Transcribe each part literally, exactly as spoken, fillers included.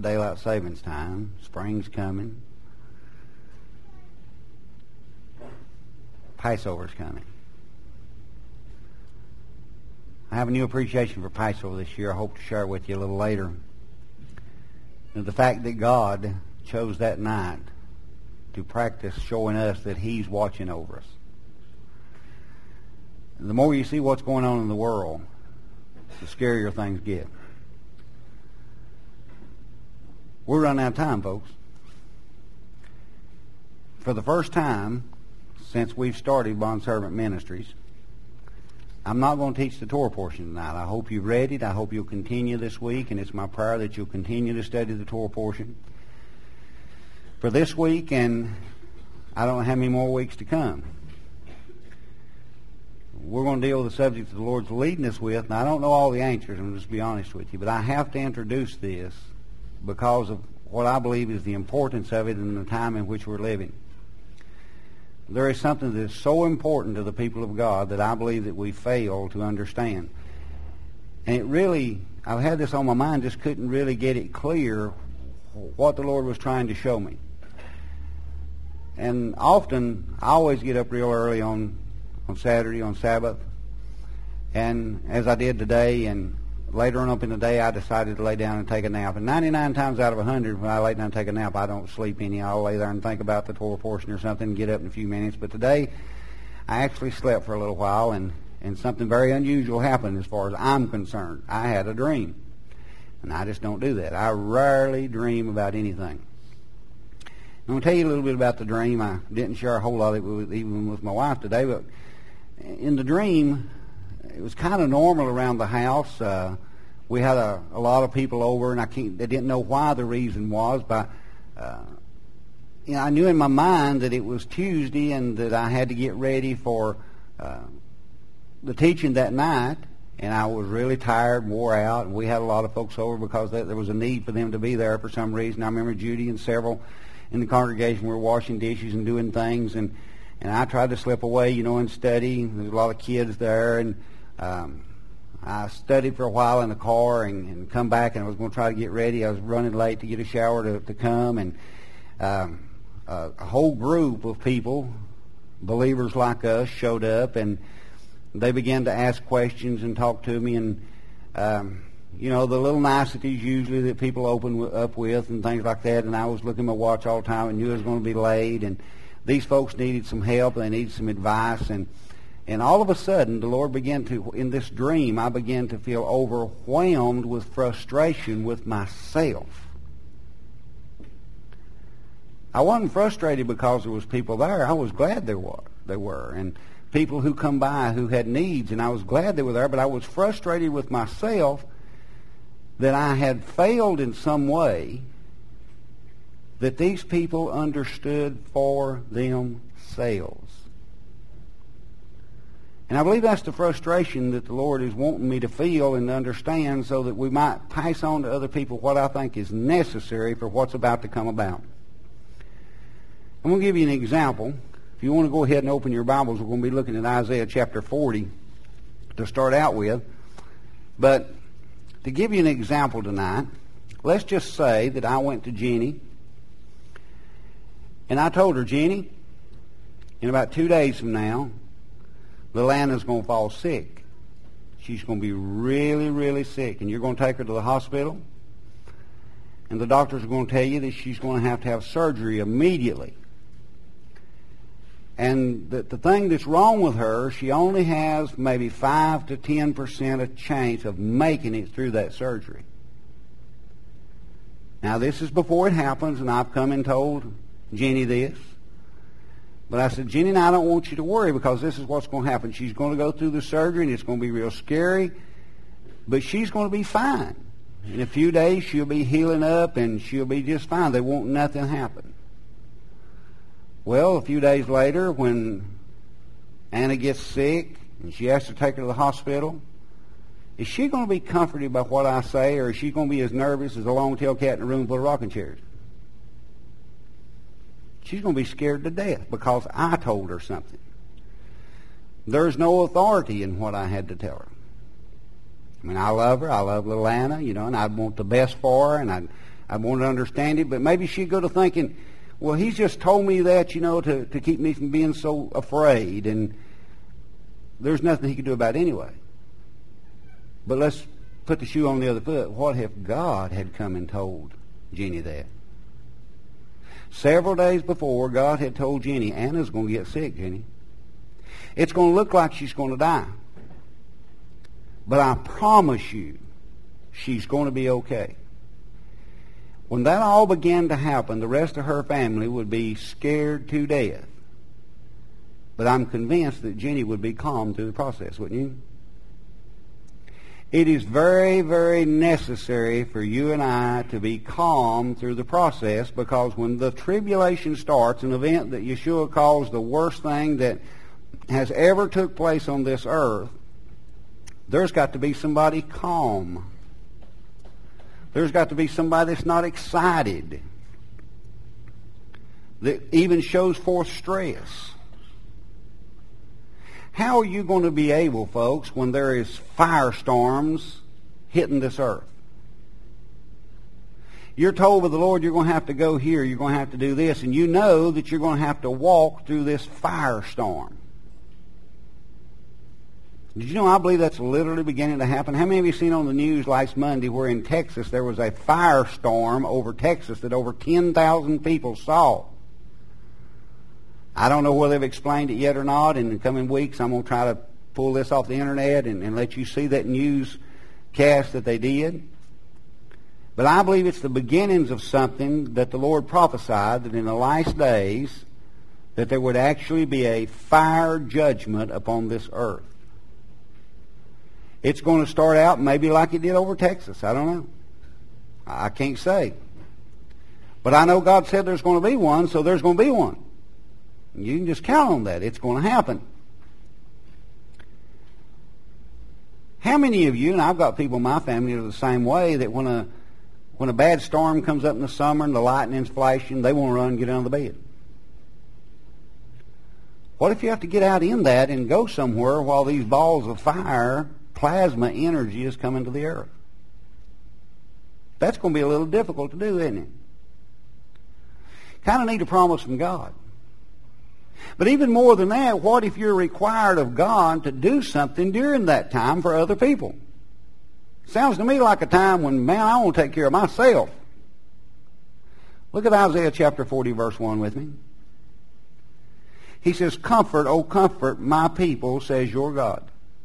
daylight savings time. Spring's coming. Passover's coming. I have a new appreciation for Passover this year. I hope to share it with you a little later. And the fact that God chose that night to practice showing us that He's watching over us. The more you see what's going on in the world, the scarier things get. We're running out of time, folks. For the first time since we've started Bondservant Ministries, I'm not going to teach the Torah portion tonight. I hope you've read it. I hope you'll continue this week, and it's my prayer that you'll continue to study the Torah portion for this week, and I don't know how many more weeks to come. We're going to deal with the subject that the Lord's leading us with, and I don't know all the answers, I'm just be honest with you, but I have to introduce this because of what I believe is the importance of it in the time in which we're living. There is something that is so important to the people of God that I believe that we fail to understand. And it really, I've had this on my mind, just couldn't really get it clear what the Lord was trying to show me. And often, I always get up real early on, on Saturday, on Sabbath, and as I did today, and later on up in the day, I decided to lay down and take a nap. And ninety-nine times out of one hundred, when I lay down and take a nap, I don't sleep any. I'll lay there and think about the Torah portion or something and get up in a few minutes. But today, I actually slept for a little while, and, and something very unusual happened as far as I'm concerned. I had a dream. And I just don't do that. I rarely dream about anything. I'm going to tell you a little bit about the dream. I didn't share a whole lot of it with, even with my wife today, but in the dream, it was kind of normal around the house. Uh, we had a, a lot of people over, and I can't, they didn't know why the reason was, but uh, you know, I knew in my mind that it was Tuesday and that I had to get ready for uh, the teaching that night, and I was really tired, wore out, and we had a lot of folks over because there was a need for them to be there for some reason. I remember Judy and several in the congregation were washing dishes and doing things, and, and I tried to slip away, you know, and study. There was a lot of kids there, and um, I studied for a while in the car and, and come back, and I was going to try to get ready. I was running late to get a shower to, to come, and um, a, a whole group of people, believers like us, showed up, and they began to ask questions and talk to me, and um, you know, the little niceties usually that people open w- up with and things like that. And I was looking at my watch all the time and knew it was going to be late. And these folks needed some help. They needed some advice. And and all of a sudden, the Lord began to, in this dream, I began to feel overwhelmed with frustration with myself. I wasn't frustrated because there was people there. I was glad there were. There were. And people who come by who had needs, and I was glad they were there. But I was frustrated with myself that I had failed in some way, that these people understood for themselves. And I believe that's the frustration that the Lord is wanting me to feel and understand, so that we might pass on to other people what I think is necessary for what's about to come about. I'm going to give you an example. If you want to go ahead and open your Bibles, we're going to be looking at Isaiah chapter forty to start out with. But to give you an example tonight, let's just say that I went to Jenny and I told her, Jenny, in about two days from now, little Anna's going to fall sick. She's going to be really, really sick, and you're going to take her to the hospital, and the doctors are going to tell you that she's going to have to have surgery immediately. And the, the thing that's wrong with her, she only has maybe five to ten percent of chance of making it through that surgery. Now, this is before it happens, and I've come and told Jenny this. But I said, Jenny, now I don't want you to worry, because this is what's going to happen. She's going to go through the surgery, and it's going to be real scary, but she's going to be fine. In a few days, she'll be healing up, and she'll be just fine. There won't nothing happen. Well, a few days later, when Anna gets sick and she has to take her to the hospital, is she going to be comforted by what I say, or is she going to be as nervous as a long-tailed cat in a room full of rocking chairs? She's going to be scared to death because I told her something. There's no authority in what I had to tell her. I mean, I love her. I love little Anna, you know, and I'd want the best for her, and I'd, I want to understand it, but maybe she'd go to thinking, well, he's just told me that, you know, to, to keep me from being so afraid, and there's nothing he could do about it anyway. But let's put the shoe on the other foot. What if God had come and told Jenny that? Several days before, God had told Jenny, Anna's going to get sick, Jenny. It's going to look like she's going to die. But I promise you, she's going to be okay. When that all began to happen, the rest of her family would be scared to death. But I'm convinced that Jenny would be calm through the process, wouldn't you? It is very, very necessary for you and I to be calm through the process, because when the tribulation starts, an event that Yeshua calls the worst thing that has ever took place on this earth, there's got to be somebody calm. There's got to be somebody that's not excited, that even shows forth stress. How are you going to be able, folks, when there is firestorms hitting this earth? You're told by the Lord you're going to have to go here, you're going to have to do this, and you know that you're going to have to walk through this firestorm. Did you know I believe that's literally beginning to happen? How many of you seen on the news last Monday where in Texas there was a firestorm over Texas that over ten thousand people saw? I don't know whether they've explained it yet or not. In the coming weeks, I'm going to try to pull this off the internet and, and let you see that newscast that they did. But I believe it's the beginnings of something that the Lord prophesied, that in the last days that there would actually be a fire judgment upon this earth. It's going to start out maybe like it did over Texas. I don't know. I can't say. But I know God said there's going to be one, so there's going to be one. You can just count on that. It's going to happen. How many of you, and I've got people in my family that are the same way, that when a when a bad storm comes up in the summer and the lightning's flashing, they want to run and get out of the bed? What if you have to get out in that and go somewhere while these balls of fire, plasma energy, is coming to the earth? That's going to be a little difficult to do, isn't it? Kind of need a promise from God. But even more than that, what if you're required of God to do something during that time for other people? Sounds to me like a time when, man, I want to take care of myself. Look at Isaiah chapter forty, verse one with me. He says, "Comfort, O comfort my people, says your God."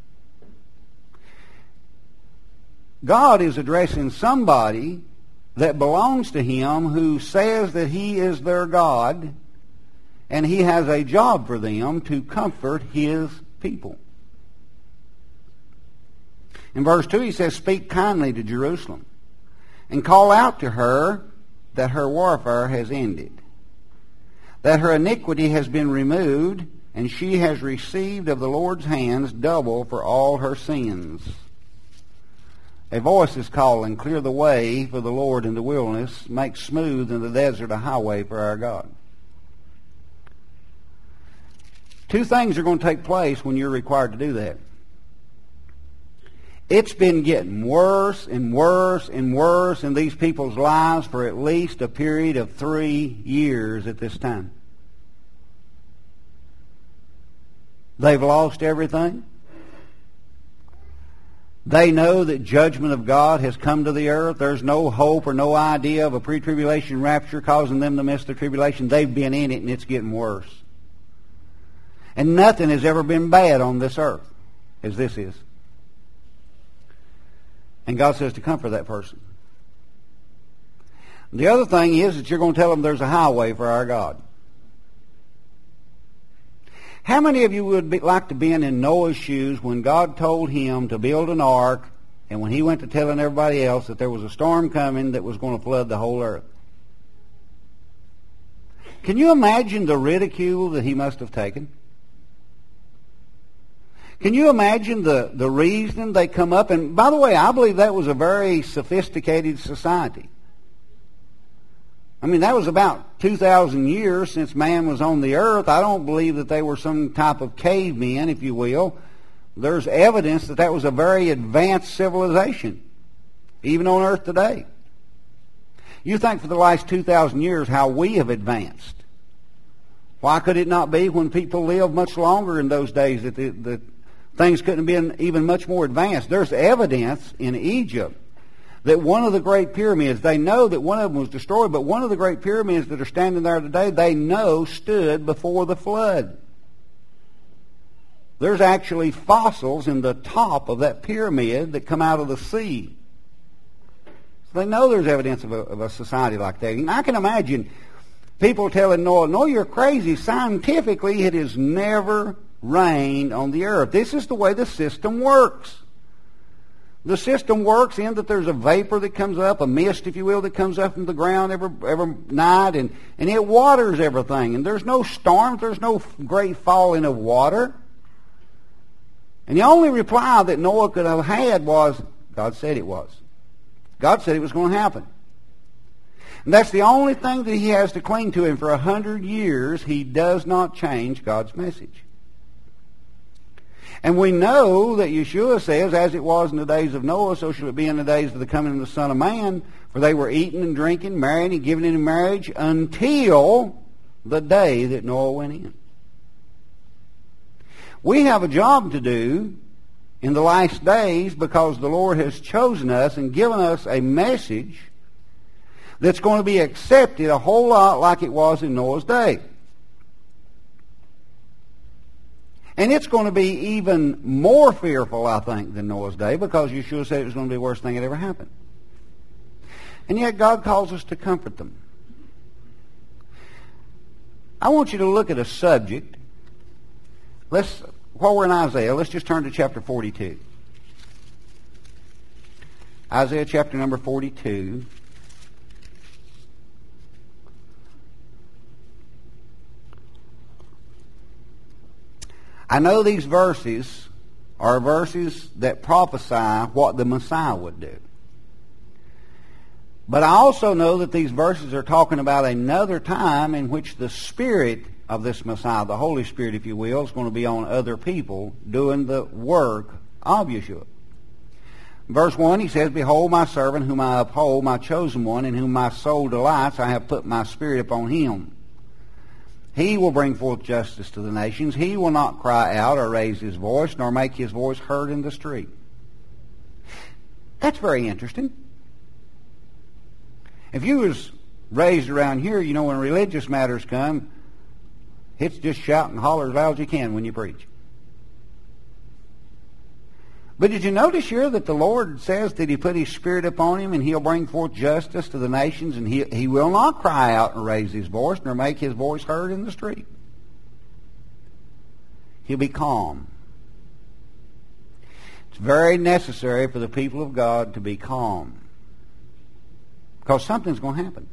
God is addressing somebody that belongs to Him, who says that He is their God, and He has a job for them to comfort His people. In verse two, He says, "Speak kindly to Jerusalem, and call out to her that her warfare has ended, that her iniquity has been removed, and she has received of the Lord's hands double for all her sins." A voice is calling, "Clear the way for the Lord in the wilderness, make smooth in the desert a highway for our God." Two things are going to take place when you're required to do that. It's been getting worse and worse and worse in these people's lives for at least a period of three years at this time. They've lost everything. They know that judgment of God has come to the earth. There's no hope or no idea of a pre-tribulation rapture causing them to miss the tribulation. They've been in it, and it's getting worse. And nothing has ever been bad on this earth as this is. And God says to comfort that person. The other thing is that you're going to tell them there's a highway for our God. How many of you would be, like to be in Noah's shoes when God told him to build an ark, and when he went to telling everybody else that there was a storm coming that was going to flood the whole earth? Can you imagine the ridicule that he must have taken? Can you imagine the, the reason they come up? And by the way, I believe that was a very sophisticated society. I mean, that was about two thousand years since man was on the earth. I don't believe that they were some type of cavemen, if you will. There's evidence that that was a very advanced civilization, even on earth today. You think for the last two thousand years how we have advanced. Why could it not be when people lived much longer in those days that the, the things couldn't have been even much more advanced? There's evidence in Egypt that one of the great pyramids, they know that one of them was destroyed, but one of the great pyramids that are standing there today, they know stood before the flood. There's actually fossils in the top of that pyramid that come out of the sea. So they know there's evidence of a, of a society like that. And I can imagine people telling Noah, "No, you're crazy. Scientifically, it has never rained on the earth. This is the way the system works." The system works in that there's a vapor that comes up, a mist, if you will, that comes up from the ground every, every night, and, and it waters everything. And there's no storms, there's no great falling of water. And the only reply that Noah could have had was, God said it was. God said it was going to happen. And that's the only thing that he has to cling to. And for a hundred years, he does not change God's message. And we know that Yeshua says, as it was in the days of Noah, so shall it be in the days of the coming of the Son of Man. For they were eating and drinking, marrying and giving in marriage until the day that Noah went in. We have a job to do in the last days because the Lord has chosen us and given us a message that's going to be accepted a whole lot like it was in Noah's day. And it's going to be even more fearful, I think, than Noah's day because Yeshua said it was going to be the worst thing that ever happened. And yet God calls us to comfort them. I want you to look at a subject. Let's, while we're in Isaiah, let's just turn to chapter forty-two. Isaiah chapter number forty-two. I know these verses are verses that prophesy what the Messiah would do. But I also know that these verses are talking about another time in which the Spirit of this Messiah, the Holy Spirit, if you will, is going to be on other people doing the work of Yeshua. Verse one, he says, "Behold my servant whom I uphold, my chosen one, in whom my soul delights. I have put my Spirit upon him. He will bring forth justice to the nations. He will not cry out or raise his voice, nor make his voice heard in the street." That's very interesting. If you was raised around here, you know, when religious matters come, it's just shout and holler as loud as you can when you preach. But did you notice here that the Lord says that he put his Spirit upon him and he'll bring forth justice to the nations, and he, he will not cry out and raise his voice nor make his voice heard in the street. He'll be calm. It's very necessary for the people of God to be calm because something's going to happen.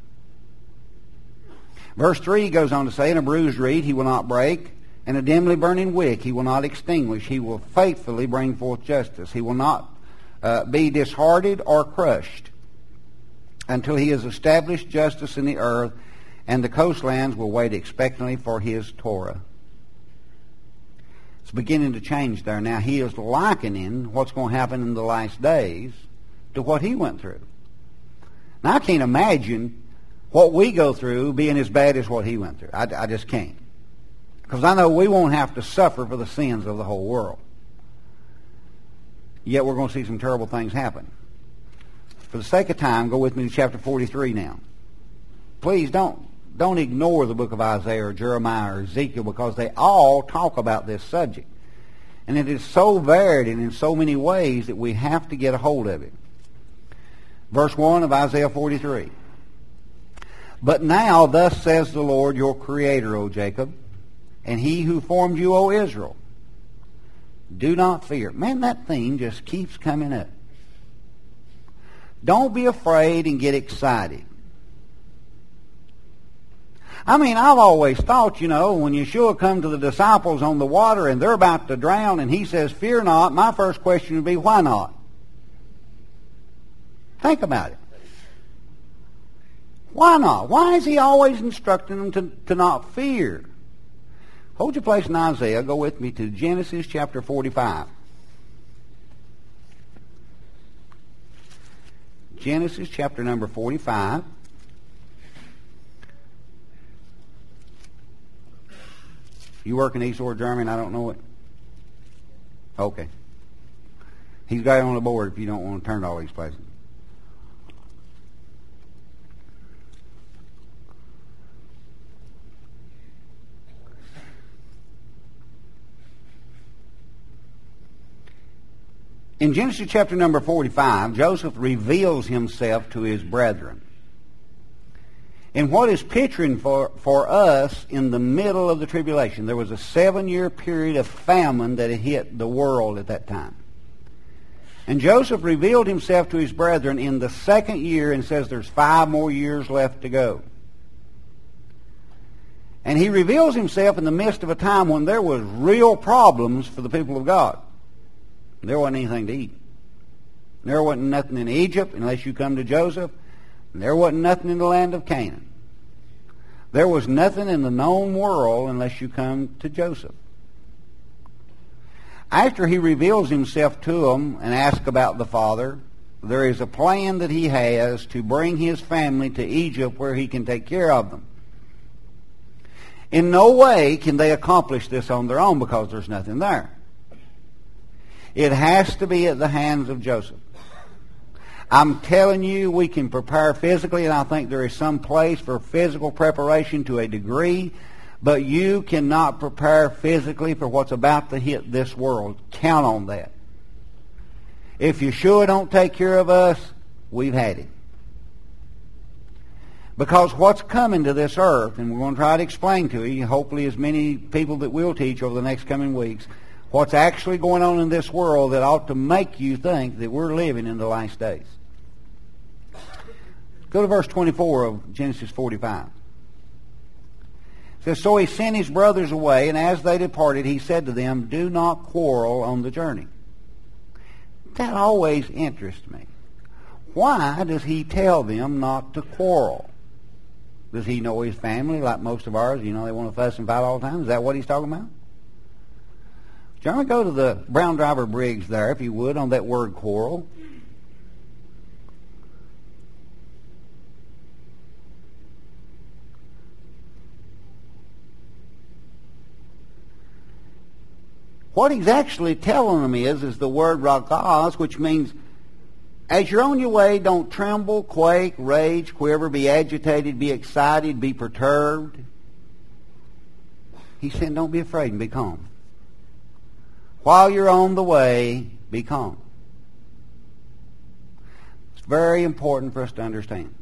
Verse three goes on to say, "And a bruised reed he will not break, and a dimly burning wick he will not extinguish. He will faithfully bring forth justice. He will not uh, be disheartened or crushed until he has established justice in the earth, and the coastlands will wait expectantly for his Torah." It's beginning to change there. Now he is likening what's going to happen in the last days to what he went through. Now I can't imagine what we go through being as bad as what he went through. I, I just can't. Because I know we won't have to suffer for the sins of the whole world. Yet we're going to see some terrible things happen. For the sake of time, go with me to chapter forty-three now. Please don't, don't ignore the book of Isaiah or Jeremiah or Ezekiel because they all talk about this subject. And it is so varied and in so many ways that we have to get a hold of it. Verse one of Isaiah forty-three. "But now thus says the Lord your Creator, O Jacob, and he who formed you, O Israel, do not fear." Man, that theme just keeps coming up. Don't be afraid and get excited. I mean, I've always thought, you know, when Yeshua come to the disciples on the water and they're about to drown and he says, "Fear not," my first question would be, why not? Think about it. Why not? Why is he always instructing them to, to not fear? Hold your place in Isaiah. Go with me to Genesis chapter forty-five. Genesis chapter number forty-five. You work in East Ord, Germany, and I don't know it? Okay. He's got it on the board if you don't want to turn to all these places. In Genesis chapter number forty-five, Joseph reveals himself to his brethren. In what is picturing for, for us in the middle of the tribulation, there was a seven-year period of famine that had hit the world at that time. And Joseph revealed himself to his brethren in the second year and says there's five more years left to go. And he reveals himself in the midst of a time when there was real problems for the people of God. There wasn't anything to eat. There wasn't nothing in Egypt unless you come to Joseph. And there wasn't nothing in the land of Canaan. There was nothing in the known world unless you come to Joseph. After he reveals himself to them and asks about the father, there is a plan that he has to bring his family to Egypt where he can take care of them. In no way can they accomplish this on their own because there's nothing there. It has to be at the hands of Joseph. I'm telling you, we can prepare physically, and I think there is some place for physical preparation to a degree, but you cannot prepare physically for what's about to hit this world. Count on that. If Yeshua don't take care of us, we've had it. Because what's coming to this earth, and we're going to try to explain to you, hopefully as many people that will teach over the next coming weeks, what's actually going on in this world that ought to make you think that we're living in the last days. Go to verse twenty-four of Genesis forty-five. It says, so he sent his brothers away, and as they departed, he said to them, do not quarrel on the journey. That always interests me. Why does he tell them not to quarrel? Does he know his family like most of ours? You know, they want to fuss and fight all the time. Is that what he's talking about? John, go to the Brown Driver Briggs there, if you would, on that word quarrel. What he's actually telling them is, is the word rakaz, which means, as you're on your way, don't tremble, quake, rage, quiver, be agitated, be excited, be perturbed. He said, don't be afraid and be calm. While you're on the way, be calm. It's very important for us to understand.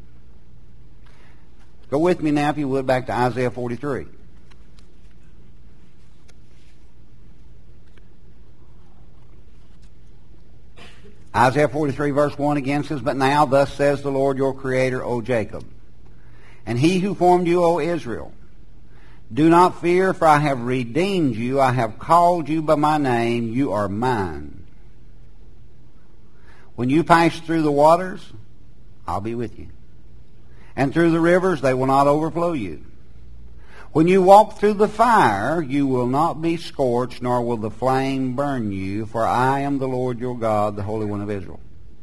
Go with me now, if you would, back to Isaiah forty-three. Isaiah forty-three verse one again says, but now thus says the Lord your Creator, O Jacob, and he who formed you, O Israel, do not fear, for I have redeemed you. I have called you by my name. You are mine. When you pass through the waters, I'll be with you. And through the rivers, they will not overflow you. When you walk through the fire, you will not be scorched, nor will the flame burn you, for I am the Lord your God, the Holy One of Israel.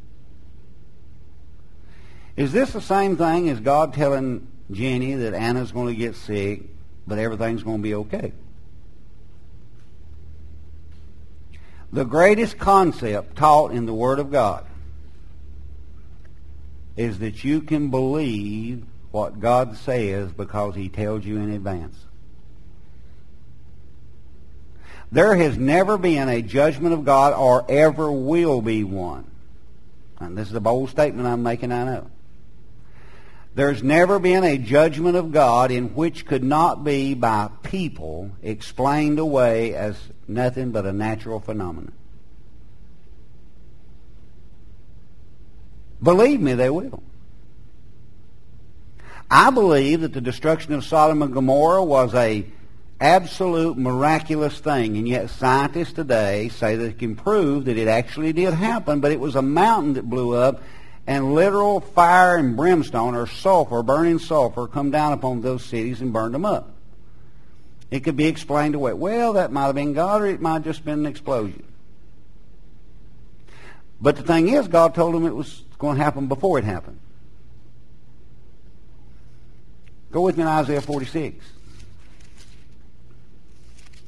Is this the same thing as God telling Jenny that Anna's going to get sick, but everything's going to be okay? The greatest concept taught in the Word of God is that you can believe what God says because he tells you in advance. There has never been a judgment of God, or ever will be one. And this is a bold statement I'm making, I know. There's never been a judgment of God in which could not be by people explained away as nothing but a natural phenomenon. Believe me, they will. I believe that the destruction of Sodom and Gomorrah was a absolute miraculous thing, and yet scientists today say they can prove that it actually did happen, but it was a mountain that blew up, and literal fire and brimstone, or sulfur, burning sulfur, come down upon those cities and burned them up. It could be explained away. Well, that might have been God, or it might have just been an explosion. But the thing is, God told them it was going to happen before it happened. Go with me to Isaiah forty-six.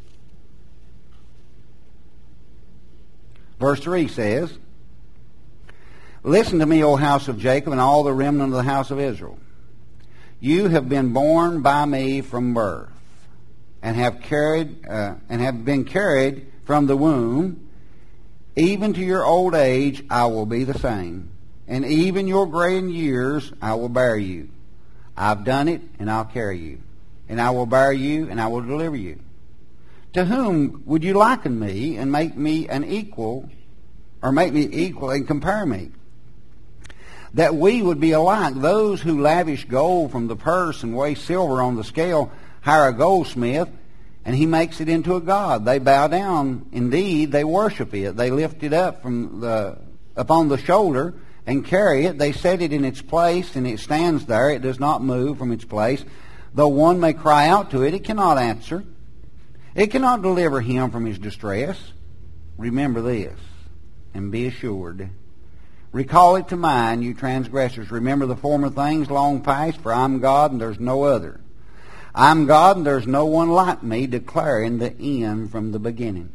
Verse three says, "Listen to me, O house of Jacob, and all the remnant of the house of Israel. You have been born by me from birth, and have carried uh, and have been carried from the womb. Even to your old age I will be the same, and even your gray in years I will bear you. I've done it, and I'll carry you, and I will bear you, and I will deliver you. To whom would you liken me and make me an equal, or make me equal and compare me? That we would be alike. Those who lavish gold from the purse and weigh silver on the scale hire a goldsmith, and he makes it into a god. They bow down. Indeed, they worship it. They lift it up from the upon the shoulder and carry it. They set it in its place, and it stands there. It does not move from its place. Though one may cry out to it, it cannot answer. It cannot deliver him from his distress. Remember this, and be assured. Recall it to mind, you transgressors. Remember the former things long past, for I'm God and there's no other. I'm God and there's no one like me, declaring the end from the beginning."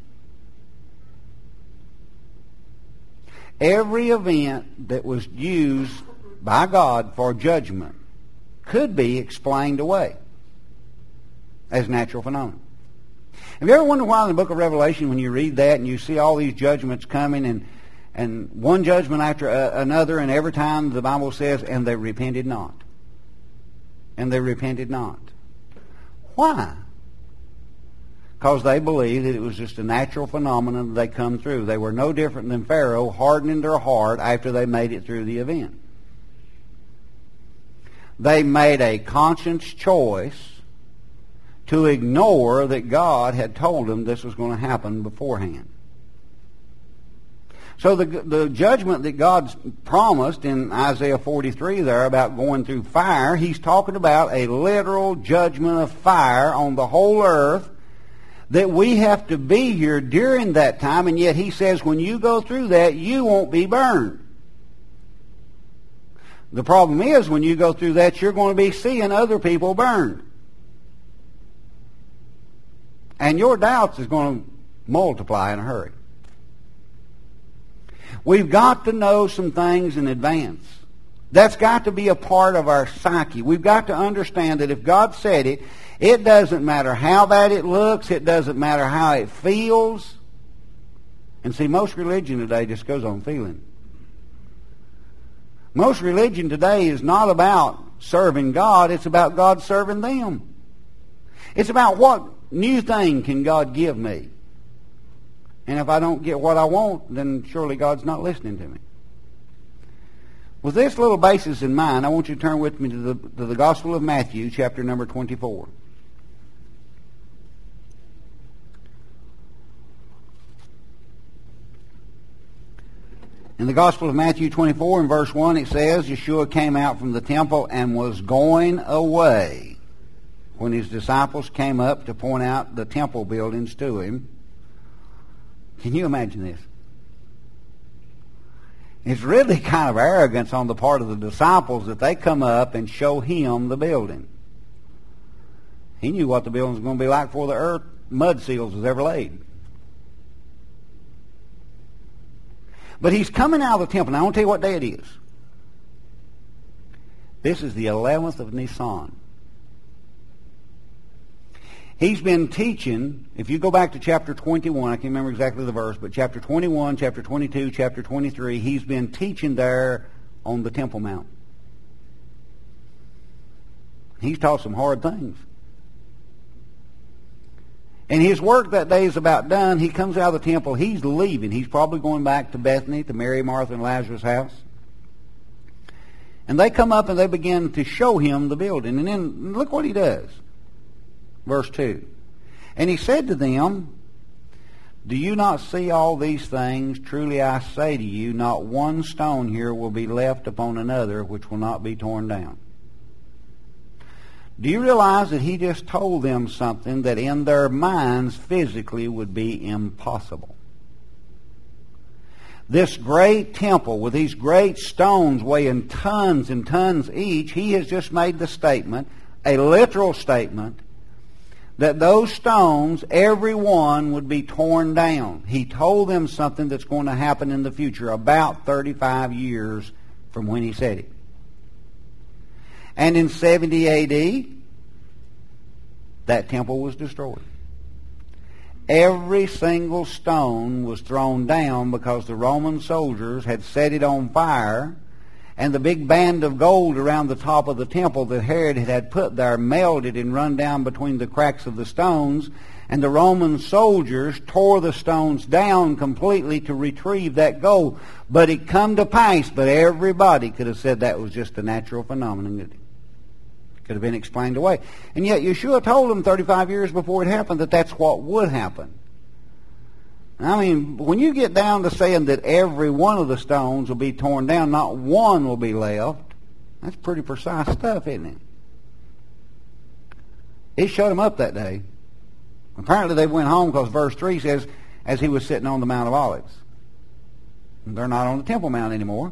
Every event that was used by God for judgment could be explained away as natural phenomena. Have you ever wondered why in the book of Revelation, when you read that and you see all these judgments coming, and and one judgment after a, another, and every time the Bible says, "And they repented not." And they repented not. Why? Because they believed that it was just a natural phenomenon that they come through. They were no different than Pharaoh, hardening their heart after they made it through the event. They made a conscious choice to ignore that God had told them this was going to happen beforehand. So the, the judgment that God promised in Isaiah forty-three there about going through fire, he's talking about a literal judgment of fire on the whole earth, that we have to be here during that time, and yet he says when you go through that, you won't be burned. The problem is when you go through that, you're going to be seeing other people burned. And your doubts is going to multiply in a hurry. We've got to know some things in advance. That's got to be a part of our psyche. We've got to understand that if God said it, it doesn't matter how bad it looks. It doesn't matter how it feels. And see, most religion today just goes on feeling. Most religion today is not about serving God. It's about God serving them. It's about what new thing can God give me? And if I don't get what I want, then surely God's not listening to me. With this little basis in mind, I want you to turn with me to the, to the Gospel of Matthew, chapter number twenty-four. In the Gospel of Matthew twenty-four, in verse one, it says, Yeshua came out from the temple and was going away when his disciples came up to point out the temple buildings to him. Can you imagine this? It's really kind of arrogance on the part of the disciples that they come up and show him the building. He knew what the building was going to be like before the earth mud seals was ever laid. But he's coming out of the temple. Now I want to tell you what day it is. This is the eleventh of Nisan. He's been teaching, if you go back to chapter twenty-one, I can't remember exactly the verse, but chapter twenty-one, chapter twenty-two, chapter twenty-three, he's been teaching there on the Temple Mount. He's taught some hard things. And his work that day is about done. He comes out of the temple. He's leaving. He's probably going back to Bethany, to Mary, Martha, and Lazarus' house. And they come up and they begin to show him the building. And then look what he does. Verse two. And he said to them, Do you not see all these things? Truly I say to you, not one stone here will be left upon another which will not be torn down. Do you realize that he just told them something that in their minds physically would be impossible? This great temple with these great stones weighing tons and tons each, he has just made the statement, a literal statement, that those stones, every one, would be torn down. He told them something that's going to happen in the future, about thirty-five years from when he said it. And in seventy A D, that temple was destroyed. Every single stone was thrown down because the Roman soldiers had set it on fire, and the big band of gold around the top of the temple that Herod had put there melted and run down between the cracks of the stones, and the Roman soldiers tore the stones down completely to retrieve that gold. But it come to pass, but everybody could have said that was just a natural phenomenon. It could have been explained away. And yet Yeshua told them thirty-five years before it happened that that's what would happen. I mean, when you get down to saying that every one of the stones will be torn down, not one will be left, that's pretty precise stuff, isn't it? He shut them up that day. Apparently they went home because verse three says, as he was sitting on the Mount of Olives. They're not on the Temple Mount anymore.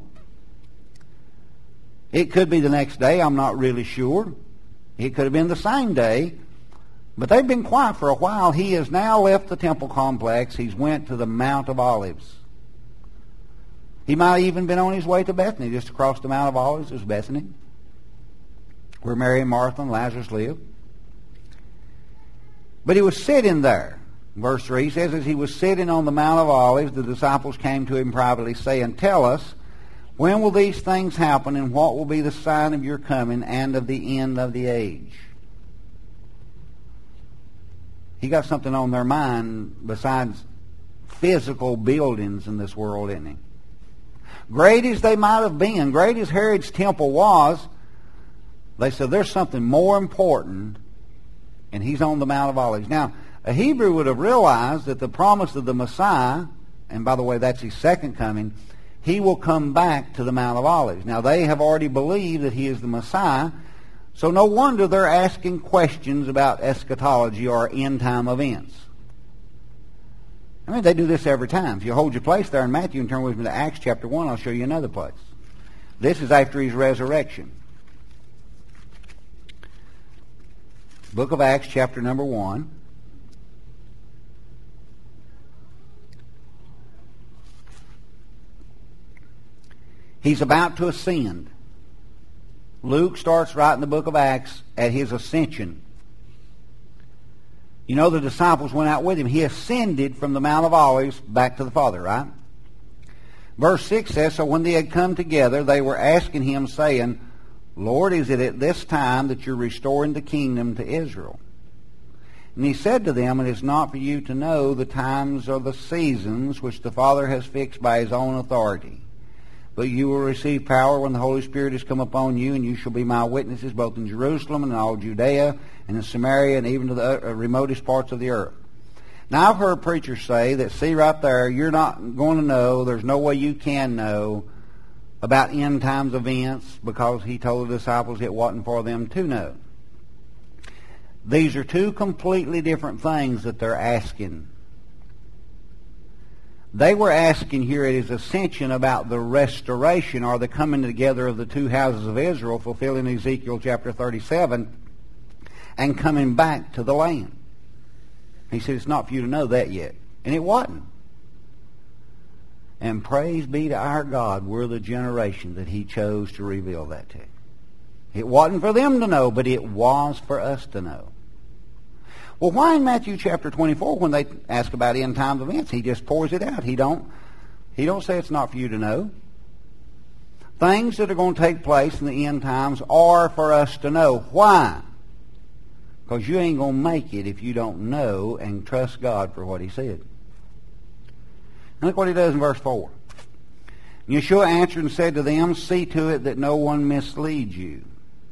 It could be the next day, I'm not really sure. It could have been the same day. But they've been quiet for a while. He has now left the temple complex. He's went to the Mount of Olives. He might have even been on his way to Bethany. Just across the Mount of Olives is Bethany, where Mary and Martha and Lazarus lived. But he was sitting there. Verse three says, as he was sitting on the Mount of Olives, the disciples came to him privately, saying, tell us, when will these things happen, and what will be the sign of your coming and of the end of the age? He got something on their mind besides physical buildings in this world, isn't he? Great as they might have been, great as Herod's temple was, they said there's something more important, and he's on the Mount of Olives. Now, a Hebrew would have realized that the promise of the Messiah, and by the way, that's his second coming, he will come back to the Mount of Olives. Now, they have already believed that he is the Messiah, so no wonder they're asking questions about eschatology or end-time events. I mean, they do this every time. If you hold your place there in Matthew and turn with me to Acts chapter one, I'll show you another place. This is after his resurrection. Book of Acts chapter number one. He's about to ascend. Luke starts writing the book of Acts at his ascension. You know, the disciples went out with him. He ascended from the Mount of Olives back to the Father, right? Verse six says, so when they had come together, they were asking him, saying, Lord, is it at this time that you're restoring the kingdom to Israel? And he said to them, it is not for you to know the times or the seasons which the Father has fixed by his own authority. But you will receive power when the Holy Spirit has come upon you, and you shall be my witnesses both in Jerusalem and in all Judea and in Samaria and even to the remotest parts of the earth. Now, I've heard preachers say that, see right there, you're not going to know, there's no way you can know about end times events because he told the disciples it wasn't for them to know. These are two completely different things that they're asking. They were asking here at his ascension about the restoration or the coming together of the two houses of Israel, fulfilling Ezekiel chapter thirty-seven, and coming back to the land. He said, it's not for you to know that yet. And it wasn't. And praise be to our God, we're the generation that he chose to reveal that to. It wasn't for them to know, but it was for us to know. Well, why in Matthew chapter twenty-four, when they ask about end time events, he just pours it out? He don't, he don't say it's not for you to know. Things that are going to take place in the end times are for us to know. Why? Because you ain't going to make it if you don't know and trust God for what he said. And look what he does in verse four. Yeshua answered and said to them, see to it that no one misleads you.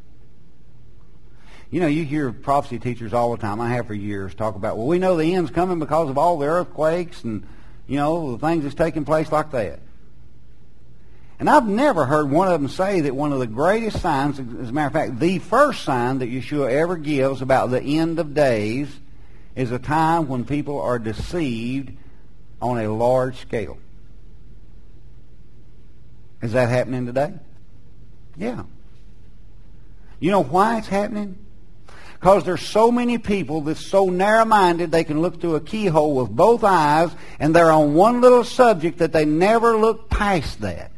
You know, you hear prophecy teachers all the time, I have for years, talk about, well, we know the end's coming because of all the earthquakes and, you know, the things that's taking place like that. And I've never heard one of them say that one of the greatest signs, as a matter of fact, the first sign that Yeshua ever gives about the end of days is a time when people are deceived on a large scale. Is that happening today? Yeah. You know why it's happening? Because there's so many people that's so narrow-minded they can look through a keyhole with both eyes, and they're on one little subject that they never look past that.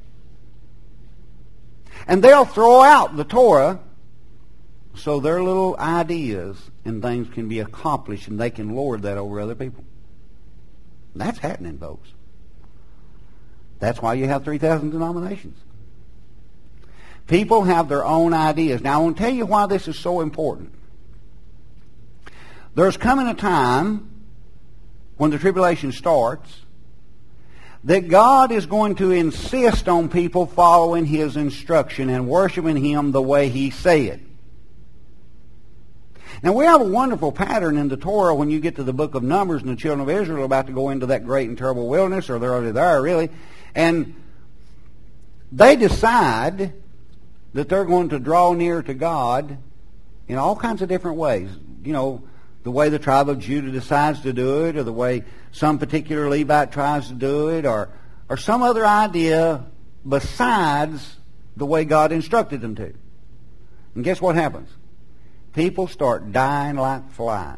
And they'll throw out the Torah so their little ideas and things can be accomplished, and they can lord that over other people. That's happening, folks. That's why you have three thousand denominations. People have their own ideas. Now, I want to tell you why this is so important. There's coming a time when the tribulation starts that God is going to insist on people following His instruction and worshiping Him the way He said. Now, we have a wonderful pattern in the Torah when you get to the book of Numbers, and the children of Israel are about to go into that great and terrible wilderness, or they're already there, really. And they decide that they're going to draw near to God in all kinds of different ways. You know, the way the tribe of Judah decides to do it, or the way some particular Levite tries to do it, or, or some other idea besides the way God instructed them to. And guess what happens? People start dying like flies.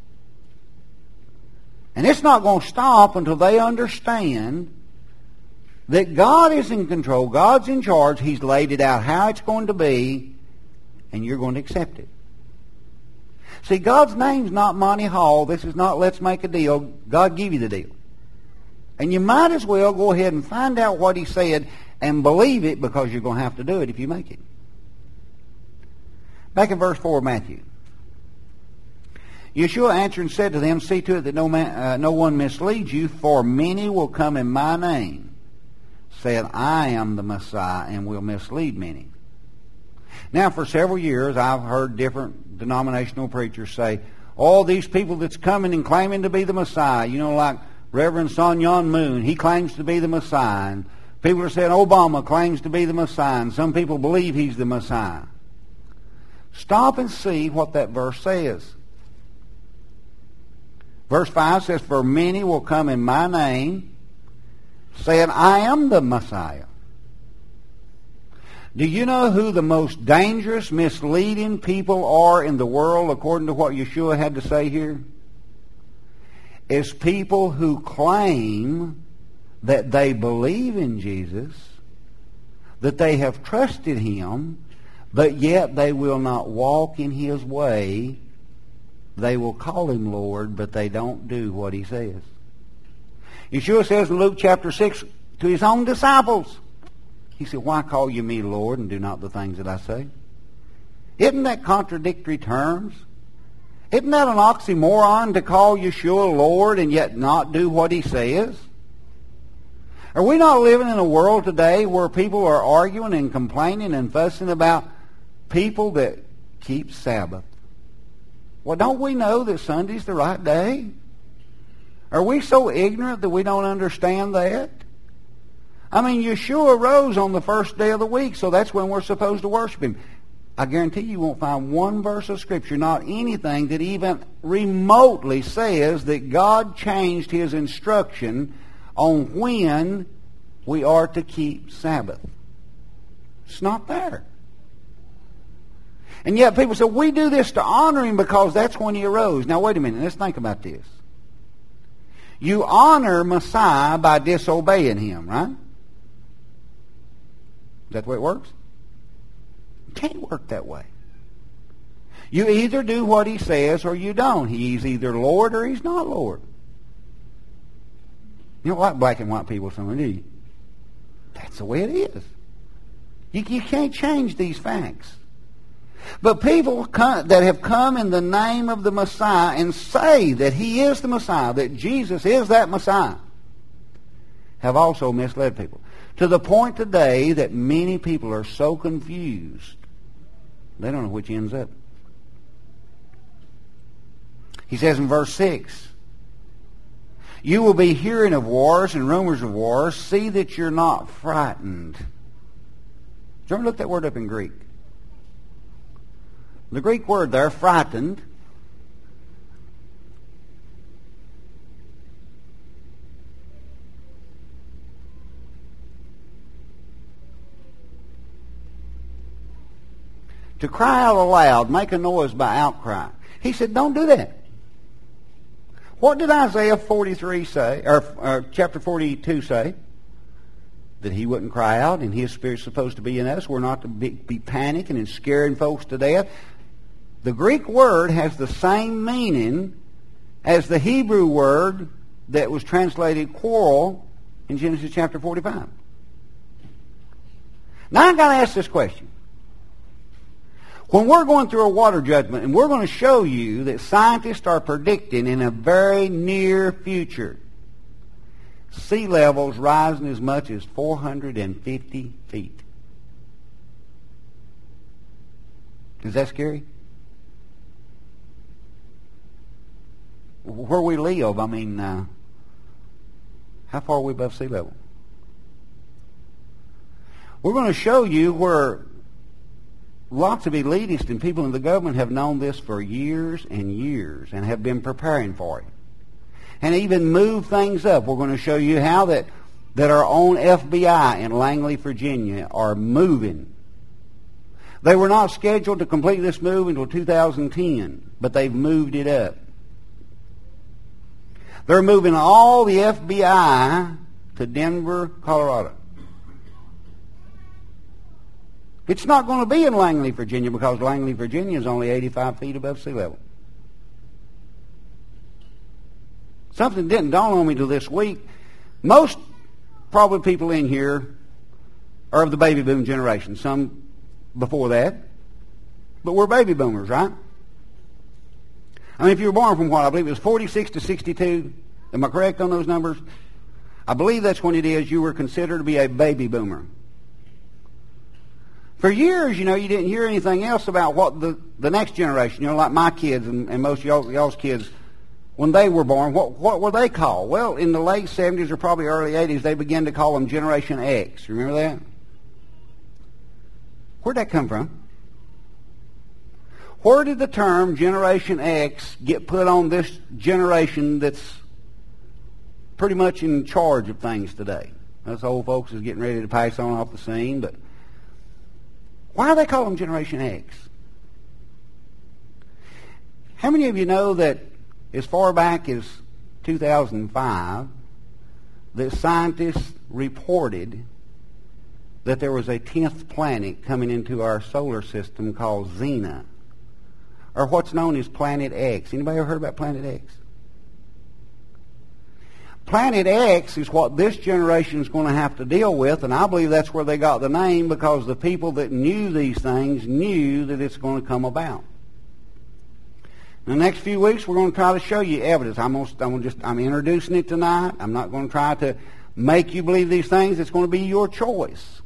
And it's not going to stop until they understand that God is in control, God's in charge, He's laid it out how it's going to be, and you're going to accept it. See, God's name's not Monty Hall. This is not let's make a deal. God give you the deal. And you might as well go ahead and find out what He said and believe it, because you're going to have to do it if you make it. Back in verse four of Matthew. Yeshua answered and said to them, see to it that no, man, uh, no one misleads you, for many will come in my name, saying, I am the Messiah, and will mislead many. Now, for several years, I've heard different denominational preachers say, all these people that's coming and claiming to be the Messiah, you know, like Reverend Sun Myung Moon, he claims to be the Messiah. And people are saying Obama claims to be the Messiah, and some people believe he's the Messiah. Stop and see what that verse says. Verse five says, for many will come in my name, saying, I am the Messiah. Do you know who the most dangerous, misleading people are in the world, according to what Yeshua had to say here? It's people who claim that they believe in Jesus, that they have trusted Him, but yet they will not walk in His way. They will call Him Lord, but they don't do what He says. Yeshua says in Luke chapter six to His own disciples, He said, why call you me Lord and do not the things that I say? Isn't that contradictory terms? Isn't that an oxymoron to call Yeshua Lord and yet not do what He says? Are we not living in a world today where people are arguing and complaining and fussing about people that keep Sabbath? Well, don't we know that Sunday's the right day? Are we so ignorant that we don't understand that? I mean, Yeshua rose on the first day of the week, so that's when we're supposed to worship Him. I guarantee you won't find one verse of Scripture, not anything that even remotely says that God changed His instruction on when we are to keep Sabbath. It's not there. And yet people say, we do this to honor Him because that's when He arose. Now, wait a minute. Let's think about this. You honor Messiah by disobeying Him, right? Is that the way it works? It can't work that way. You either do what He says or you don't. He's either Lord or He's not Lord. You don't like black and white people, some do you? That's the way it is. You, you can't change these facts. But people come, that have come in the name of the Messiah and say that He is the Messiah, that Jesus is that Messiah, have also misled people. To the point today that many people are so confused, they don't know which ends up. He says in verse six, you will be hearing of wars and rumors of wars. See that you're not frightened. Did you ever look that word up in Greek? The Greek word there, frightened, to cry out aloud, make a noise by outcry. He said, don't do that. What did Isaiah forty-three say, or, or chapter forty-two say? That he wouldn't cry out, and his Spirit's supposed to be in us. We're not to be, be panicking and scaring folks to death. The Greek word has the same meaning as the Hebrew word that was translated quarrel in Genesis chapter forty-five. Now I've got to ask this question. When we're going through a water judgment, and we're going to show you that scientists are predicting in a very near future sea levels rising as much as four hundred fifty feet. Is that scary? Where we live, I mean, uh, how far are we above sea level? We're going to show you where lots of elitists and people in the government have known this for years and years and have been preparing for it. And even move things up. We're going to show you how that, that our own F B I in Langley, Virginia are moving. They were not scheduled to complete this move until two thousand ten, but they've moved it up. They're moving all the F B I to Denver, Colorado. It's not going to be in Langley, Virginia, because Langley, Virginia is only eighty-five feet above sea level. Something didn't dawn on me till this week. Most probably people in here are of the baby boom generation. Some before that. But we're baby boomers, right? I mean, if you were born from what? I believe it was forty-six to sixty-two. Am I correct on those numbers? I believe that's when it is you were considered to be a baby boomer. For years, you know, you didn't hear anything else about what the, the next generation, you know, like my kids and, and most of y'all, y'all's kids, when they were born, what, what were they called? Well, in the late seventies or probably early eighties, they began to call them Generation X. Remember that? Where'd that come from? Where did the term Generation X get put on this generation that's pretty much in charge of things today? Us old folks is getting ready to pass on off the scene, but why do they call them Generation X? How many of you know that as far back as two thousand five, that scientists reported that there was a tenth planet coming into our solar system called Xena, or what's known as Planet X. Anybody ever heard about Planet X? Planet X is what this generation is going to have to deal with, and I believe that's where they got the name, because the people that knew these things knew that it's going to come about. In the next few weeks, we're going to try to show you evidence. I'm going to, I'm going to just I'm introducing it tonight. I'm not going to try to make you believe these things. It's going to be your choice.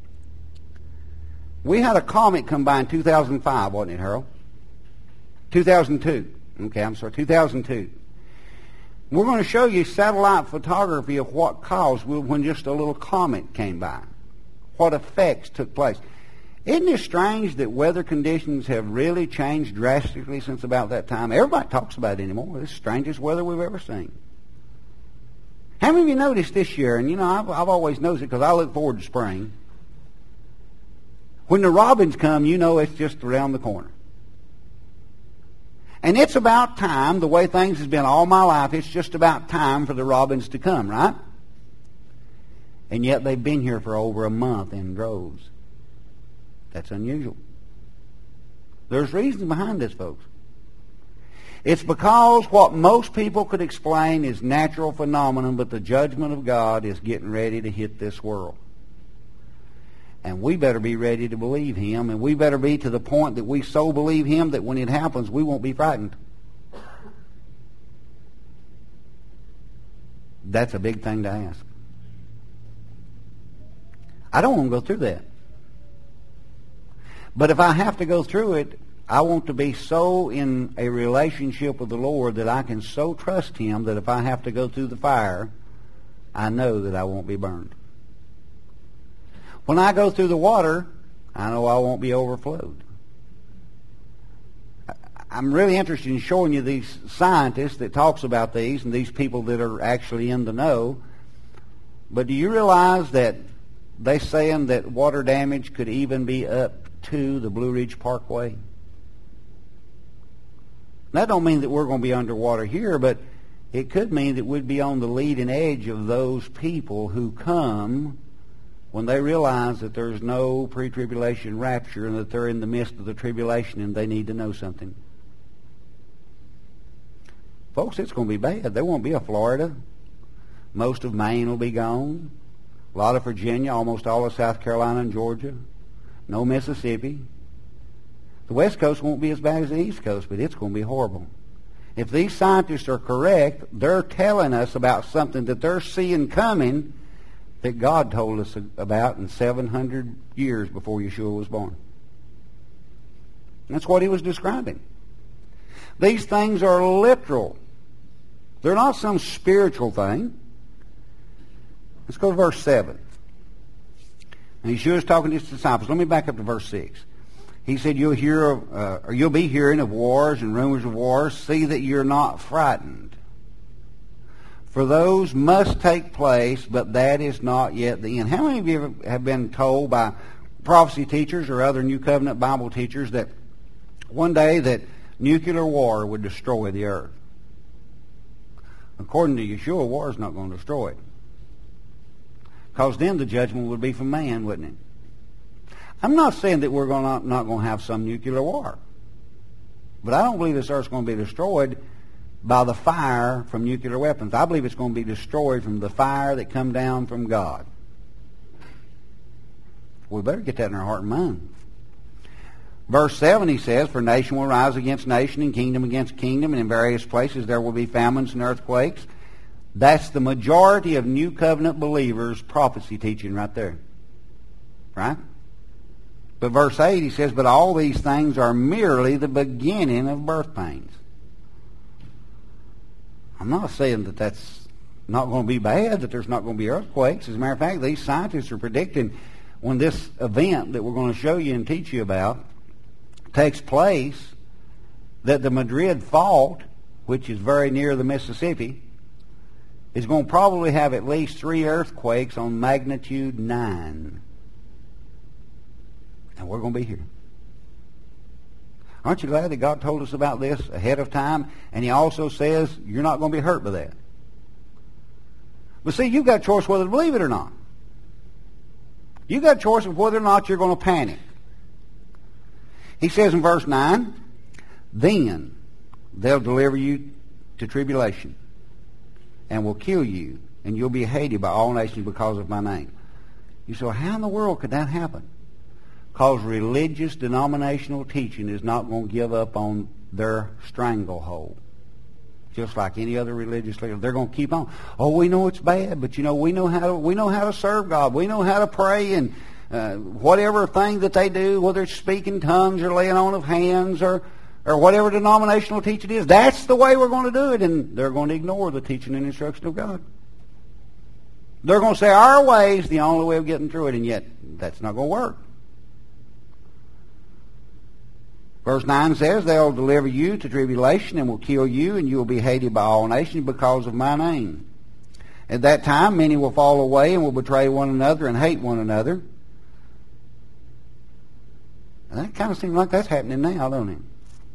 We had a comet come by in two thousand five, wasn't it, Harold? two thousand two. Okay, I'm sorry, two thousand two. We're going to show you satellite photography of what caused when just a little comet came by, what effects took place. Isn't it strange that weather conditions have really changed drastically since about that time? Everybody talks about it anymore. It's the strangest weather we've ever seen. How many of you noticed this year, and you know, I've, I've always noticed it because I look forward to spring. When the robins come, you know it's just around the corner. And it's about time, the way things has been all my life, it's just about time for the robins to come, right? And yet they've been here for over a month in droves. That's unusual. There's reasons behind this, folks. It's because what most people could explain is natural phenomenon, but the judgment of God is getting ready to hit this world. And we better be ready to believe Him, and we better be to the point that we so believe Him that when it happens, we won't be frightened. That's a big thing to ask. I don't want to go through that. But if I have to go through it, I want to be so in a relationship with the Lord that I can so trust Him that if I have to go through the fire, I know that I won't be burned. When I go through the water, I know I won't be overflowed. I'm really interested in showing you these scientists that talks about these and these people that are actually in the know. But do you realize that they're saying that water damage could even be up to the Blue Ridge Parkway. That don't mean that we're going to be underwater here, but it could mean that we'd be on the leading edge of those people who come when they realize that there's no pre-tribulation rapture and that they're in the midst of the tribulation and they need to know something. Folks, it's going to be bad. There won't be a Florida. Most of Maine will be gone. A lot of Virginia, almost all of South Carolina and Georgia. No Mississippi. The West Coast won't be as bad as the East Coast, but it's going to be horrible. If these scientists are correct, they're telling us about something that they're seeing coming that God told us about in seven hundred years before Yeshua was born. That's what he was describing. These things are literal. They're not some spiritual thing. Let's go to verse seven. And Yeshua is talking to his disciples. Let me back up to verse six. He said, you'll hear of, uh, or you'll be hearing of wars and rumors of wars. See that you're not frightened. For those must take place, but that is not yet the end. How many of you have been told by prophecy teachers or other New Covenant Bible teachers that one day that nuclear war would destroy the earth? According to Yeshua, war is not going to destroy it. Because then the judgment would be from man, wouldn't it? I'm not saying that we're going to, not going to have some nuclear war. But I don't believe this earth's going to be destroyed by the fire from nuclear weapons. I believe it's going to be destroyed from the fire that come down from God. We better get that in our heart and mind. Verse seven, he says, for nation will rise against nation and kingdom against kingdom, and in various places there will be famines and earthquakes. That's the majority of New Covenant believers' prophecy teaching right there. Right? But verse eight, he says, but all these things are merely the beginning of birth pains. I'm not saying that that's not going to be bad, that there's not going to be earthquakes. As a matter of fact, these scientists are predicting when this event that we're going to show you and teach you about takes place, that the Madrid Fault, which is very near the Mississippi, is going to probably have at least three earthquakes on magnitude nine. And we're going to be here. Aren't you glad that God told us about this ahead of time? And he also says you're not going to be hurt by that. But see, you've got a choice whether to believe it or not. You've got a choice of whether or not you're going to panic. He says in verse nine, then they'll deliver you to tribulation and will kill you, and you'll be hated by all nations because of my name. You say, well, how in the world could that happen? Because religious denominational teaching is not going to give up on their stranglehold. Just like any other religious leader, they're going to keep on. Oh, we know it's bad, but you know we know how to we know how to serve God. We know how to pray, and uh, whatever thing that they do, whether it's speaking tongues or laying on of hands or or whatever denominational teaching is, that's the way we're going to do it, and they're going to ignore the teaching and instruction of God. They're going to say our way is the only way of getting through it, and yet that's not going to work. Verse nine says, they'll deliver you to tribulation and will kill you, and you will be hated by all nations because of my name. At that time, many will fall away and will betray one another and hate one another. And that kind of seems like that's happening now, don't it?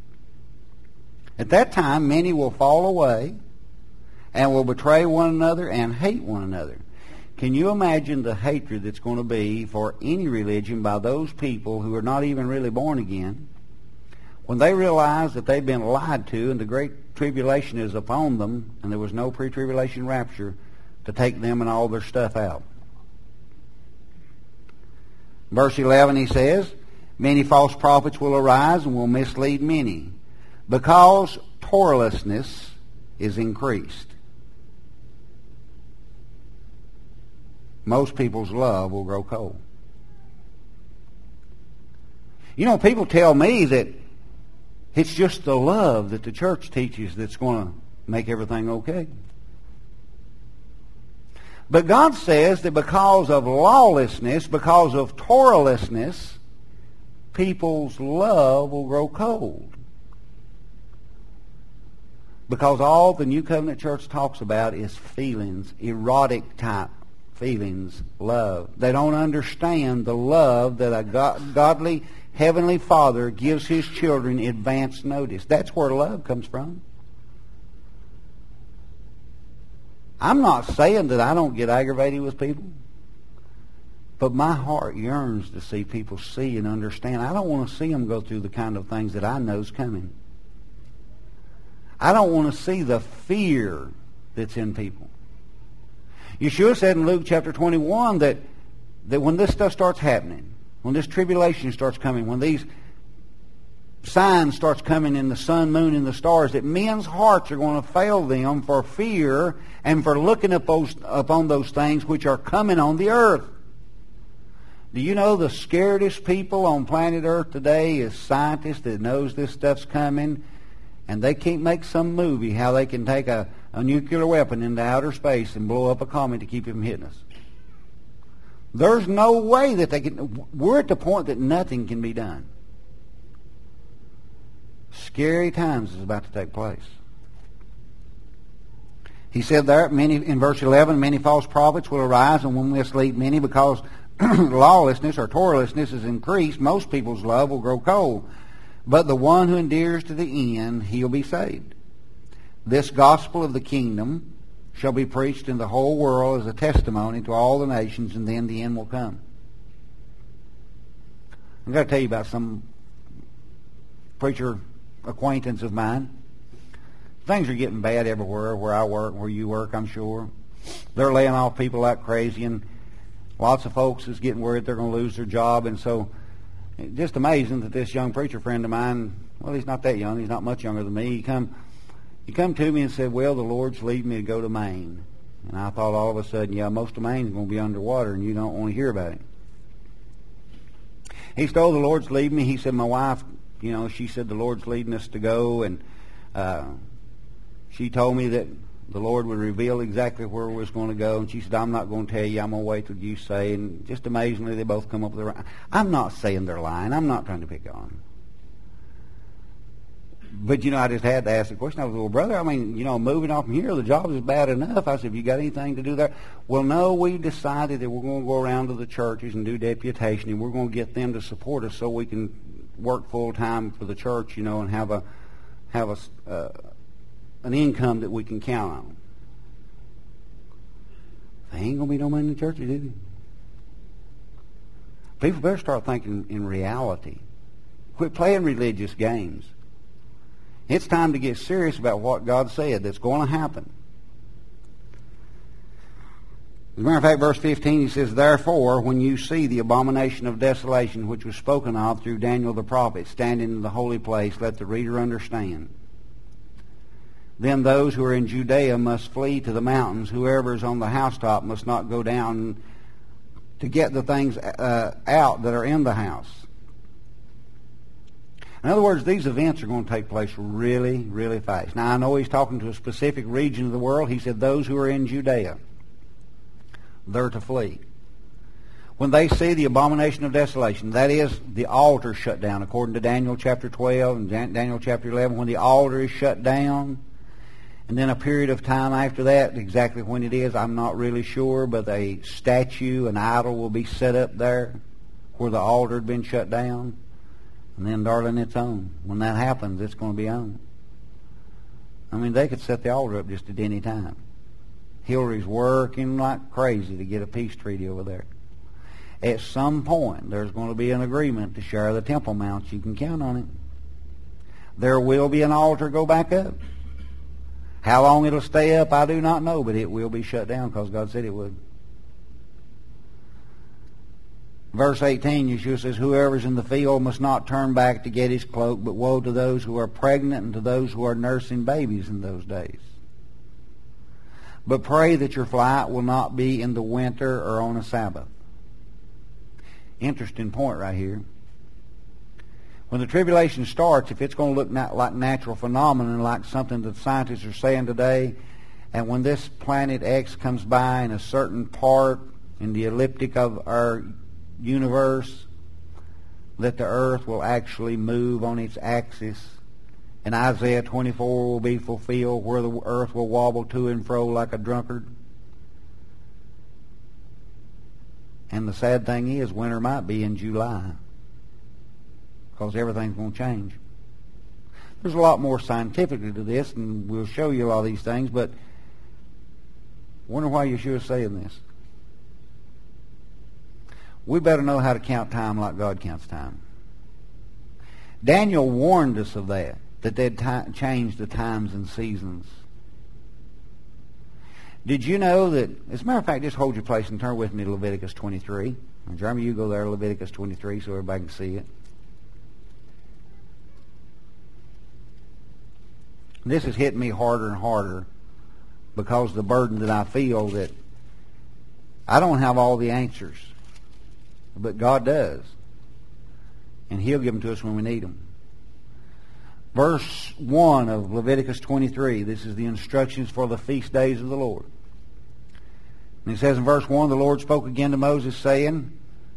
At that time, many will fall away and will betray one another and hate one another. Can you imagine the hatred that's going to be for any religion by those people who are not even really born again? When they realize that they've been lied to and the great tribulation is upon them and there was no pre-tribulation rapture to take them and all their stuff out. Verse eleven, he says, many false prophets will arise and will mislead many, because Torahlessness is increased. Most people's love will grow cold. You know, people tell me that it's just the love that the church teaches that's going to make everything okay. But God says that because of lawlessness, because of Torahlessness, people's love will grow cold. Because all the New Covenant Church talks about is feelings, erotic type feelings, love. They don't understand the love that a God, godly, Heavenly Father gives His children advance notice. That's where love comes from. I'm not saying that I don't get aggravated with people, but my heart yearns to see people see and understand. I don't want to see them go through the kind of things that I know is coming. I don't want to see the fear that's in people. Yeshua said in Luke chapter twenty-one that, that when this stuff starts happening, when this tribulation starts coming, when these signs starts coming in the sun, moon, and the stars, that men's hearts are going to fail them for fear and for looking up those, upon those things which are coming on the earth. Do you know the scaredest people on planet Earth today is scientists that knows this stuff's coming, and they can't make some movie how they can take a, a nuclear weapon into outer space and blow up a comet to keep it from hitting us. There's no way that they can. We're at the point that nothing can be done. Scary times is about to take place. He said there, many in verse eleven, many false prophets will arise and will mislead many, because lawlessness or Torahlessness is increased. Most people's love will grow cold. But the one who endures to the end, he'll be saved. This gospel of the kingdom shall be preached in the whole world as a testimony to all the nations, and then the end will come. I'm going to tell you about some preacher acquaintance of mine. Things are getting bad everywhere, where I work, where you work, I'm sure. They're laying off people like crazy, and lots of folks is getting worried they're going to lose their job. And so it's just amazing that this young preacher friend of mine, well, he's not that young, he's not much younger than me, he come he come to me and said, well, the Lord's leading me to go to Maine. And I thought all of a sudden, yeah, most of Maine's going to be underwater, and you don't want to hear about it. He told the Lord's leading me. He said, my wife, you know, she said the Lord's leading us to go, and uh, she told me that the Lord would reveal exactly where we was going to go. And she said, I'm not going to tell you. I'm going to wait till you say. And just amazingly, they both come up with the right. I'm not saying they're lying. I'm not trying to pick on them. But, you know, I just had to ask the question. I was, well, brother, I mean, you know, moving off from here, the job is bad enough. I said, have you got anything to do there? Well, no, we decided that we're going to go around to the churches and do deputation, and we're going to get them to support us so we can work full-time for the church, you know, and have a have a... Uh, an income that we can count on. There ain't going to be no money in the church, is it? People better start thinking in reality. Quit playing religious games. It's time to get serious about what God said that's going to happen. As a matter of fact, verse fifteen, he says, therefore, when you see the abomination of desolation which was spoken of through Daniel the prophet standing in the holy place, let the reader understand. Then those who are in Judea must flee to the mountains. Whoever is on the housetop must not go down to get the things uh, out that are in the house. In other words, these events are going to take place really, really fast. Now, I know he's talking to a specific region of the world. He said those who are in Judea, they're to flee. When they see the abomination of desolation, that is, the altar shut down, according to Daniel chapter twelve and Daniel chapter eleven, when the altar is shut down, and then a period of time after that, exactly when it is, I'm not really sure, but a statue, an idol will be set up there where the altar had been shut down. And then, darling, it's on. When that happens, it's going to be on. I mean, they could set the altar up just at any time. Hillary's working like crazy to get a peace treaty over there. At some point, there's going to be an agreement to share the Temple Mount. You can count on it. There will be an altar go back up. How long it'll stay up, I do not know, but it will be shut down because God said it would. Verse eighteen, Yeshua says, whoever's in the field must not turn back to get his cloak, but woe to those who are pregnant and to those who are nursing babies in those days. But pray that your flight will not be in the winter or on a Sabbath. Interesting point right here. When the tribulation starts, if it's going to look not like natural phenomenon, like something that scientists are saying today, and when this planet X comes by in a certain part in the elliptic of our universe, that the earth will actually move on its axis, and Isaiah twenty-four will be fulfilled, where the earth will wobble to and fro like a drunkard. And the sad thing is, winter might be in July. because everything's going to change. There's a lot more scientifically to this, and we'll show you a lot of these things, but I wonder why Yeshua's saying this. We better know how to count time like God counts time. Daniel warned us of that, that they'd t- change the times and seasons. Did you know that, as a matter of fact, just hold your place and turn with me to Leviticus twenty-three. And Jeremy, you go there, Leviticus twenty-three, so everybody can see it. This is hitting me harder and harder because of the burden that I feel that I don't have all the answers, but God does. And He'll give them to us when we need them. Verse one of Leviticus twenty-three, this is the instructions for the feast days of the Lord. And it says in verse one, the Lord spoke again to Moses, saying,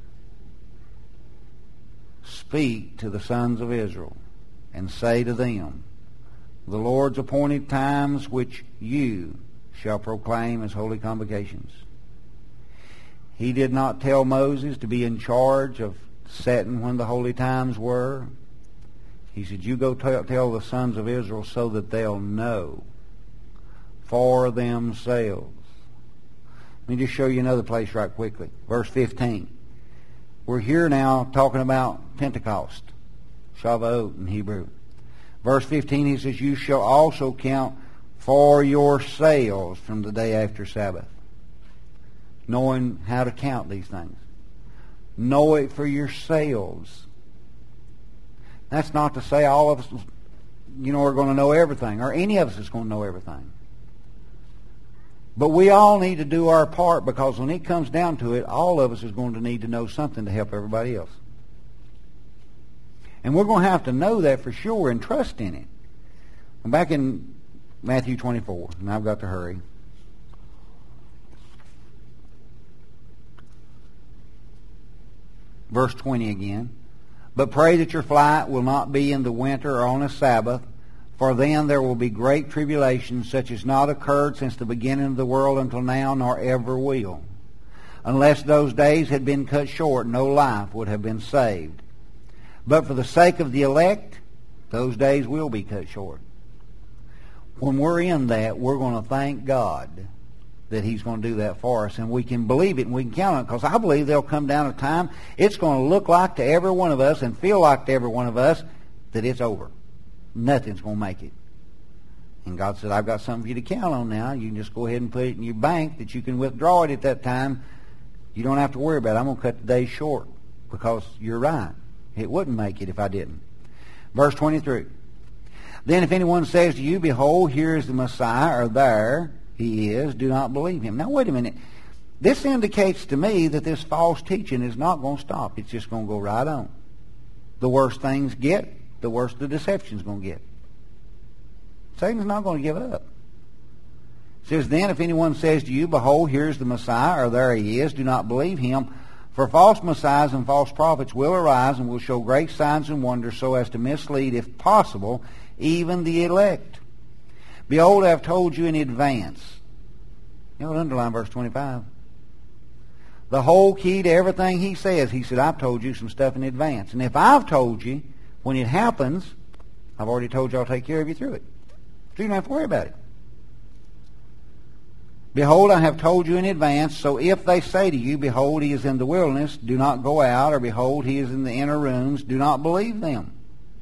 Speak to the sons of Israel, and say to them, The Lord's appointed times which you shall proclaim as holy convocations. He did not tell Moses to be in charge of setting when the holy times were. He said, you go tell, tell the sons of Israel so that they'll know for themselves. Let me just show you another place right quickly. Verse fifteen. We're here now talking about Pentecost, Shavuot in Hebrew. Verse fifteen, he says, you shall also count for yourselves from the day after Sabbath. Knowing how to count these things. Know it for yourselves. That's not to say all of us, you know, are going to know everything, or any of us is going to know everything. But we all need to do our part, because when it comes down to it, all of us is going to need to know something to help everybody else. And we're going to have to know that for sure and trust in it. I'm back in Matthew twenty-four, and I've got to hurry. Verse twenty again. But pray that your flight will not be in the winter or on a Sabbath, for then there will be great tribulation, such as not occurred since the beginning of the world until now, nor ever will. Unless those days had been cut short, no life would have been saved. But for the sake of the elect, those days will be cut short. When we're in that, we're going to thank God that He's going to do that for us, and we can believe it and we can count on it, because I believe there'll come down a time it's going to look like to every one of us and feel like to every one of us that it's over. Nothing's going to make it. And God said, I've got something for you to count on now. You can just go ahead and put it in your bank that you can withdraw it at that time. You don't have to worry about it. I'm going to cut the days short, because you're right. It wouldn't make it if I didn't. Verse twenty-three. Then if anyone says to you, Behold, here is the Messiah, or there He is, do not believe him. Now wait a minute. This indicates to me that this false teaching is not going to stop. It's just going to go right on. The worse things get, the worse the deception's going to get. Satan's not going to give up. It says, then if anyone says to you, Behold, here's the Messiah, or there He is, do not believe him. For false messiahs and false prophets will arise and will show great signs and wonders, so as to mislead, if possible, even the elect. Behold, I have told you in advance. You know, underline verse twenty-five. The whole key to everything He says, He said, I've told you some stuff in advance. And if I've told you, when it happens, I've already told you I'll take care of you through it. So you don't have to worry about it. Behold, I have told you in advance, so if they say to you, Behold, He is in the wilderness, do not go out, or Behold, He is in the inner rooms, do not believe them.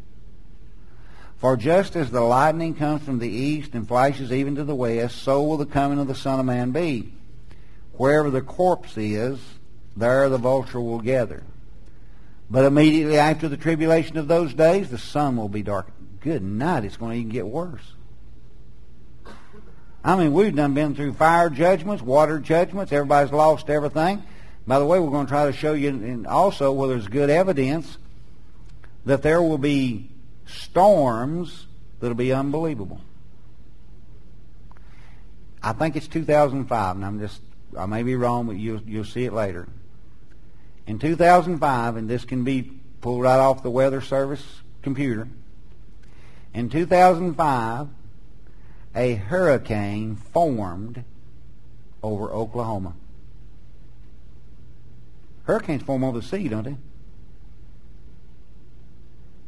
For just as the lightning comes from the east and flashes even to the west, so will the coming of the Son of Man be. Wherever the corpse is, there the vulture will gather. But immediately after the tribulation of those days, the sun will be darkened. Good night, it's going to even get worse. I mean, we've done been through fire judgments, water judgments. Everybody's lost everything. By the way, we're going to try to show you, and also where there's good evidence, that there will be storms that'll be unbelievable. I think it's two thousand five, and I'm just, I may be wrong, but you'll, you'll see it later. In two thousand five, and this can be pulled right off the Weather Service computer, in two thousand five, a hurricane formed over Oklahoma. Hurricanes form over the sea, don't they?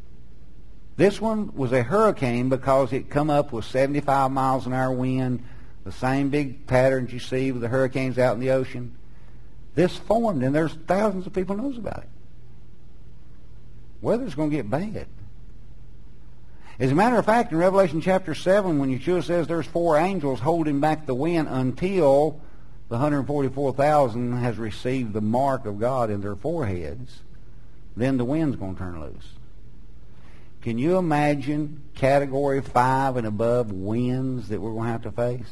This one was a hurricane because it come up with seventy-five miles an hour wind, the same big patterns you see with the hurricanes out in the ocean. This formed, and there's thousands of people knows about it. Weather's going to get bad. As a matter of fact, in Revelation chapter seven, when Yeshua says there's four angels holding back the wind until the one hundred forty-four thousand has received the mark of God in their foreheads, then the wind's going to turn loose. Can you imagine category five and above winds that we're going to have to face?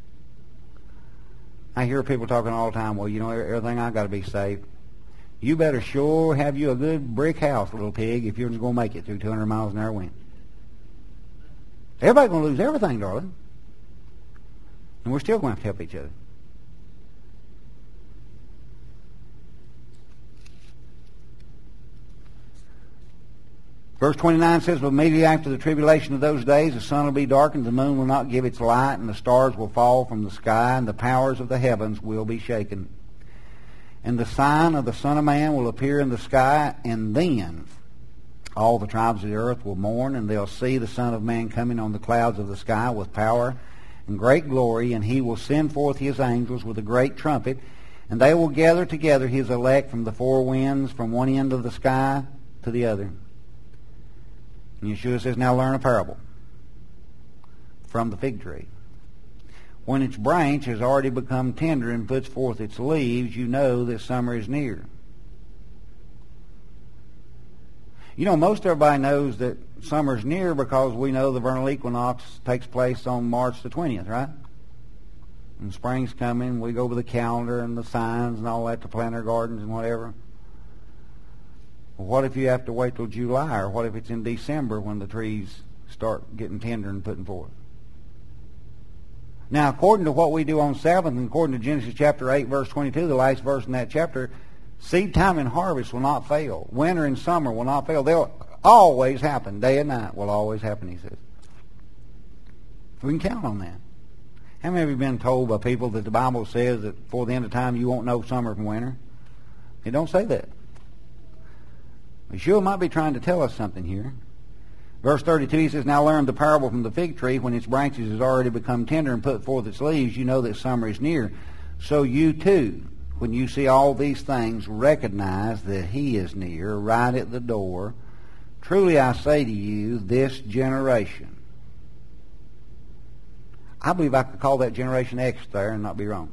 I hear people talking all the time, well, you know, everything I got to be safe. You better sure have you a good brick house, little pig, if you're just going to make it through two hundred miles an hour wind. Everybody's going to lose everything, darling. And we're still going to have to help each other. Verse twenty-nine says, but immediately after the tribulation of those days, the sun will be darkened, the moon will not give its light, and the stars will fall from the sky, and the powers of the heavens will be shaken. And the sign of the Son of Man will appear in the sky, and then all the tribes of the earth will mourn, and they'll see the Son of Man coming on the clouds of the sky with power and great glory, and he will send forth his angels with a great trumpet, and they will gather together his elect from the four winds, from one end of the sky to the other. And Yeshua says, now learn a parable from the fig tree. When its branch has already become tender and puts forth its leaves, you know that summer is near. You know, most everybody knows that summer's near because we know the vernal equinox takes place on March the twentieth, right? And spring's coming, we go over the calendar and the signs and all that to plant our gardens and whatever. Well, what if you have to wait till July, or what if it's in December when the trees start getting tender and putting forth? Now, according to what we do on Sabbath, and according to Genesis chapter eight, verse twenty-two, the last verse in that chapter, seed time and harvest will not fail. Winter and summer will not fail. They'll always happen. Day and night will always happen, he says. We can count on that. How many of you have been told by people that the Bible says that before the end of time you won't know summer from winter? It don't say that. Yeshua might be trying to tell us something here. Verse thirty-two, he says, now learn the parable from the fig tree. When its branches has already become tender and put forth its leaves, you know that summer is near. So you too, when you see all these things, recognize that he is near, right at the door. Truly I say to you, this generation. I believe I could call that generation X there and not be wrong.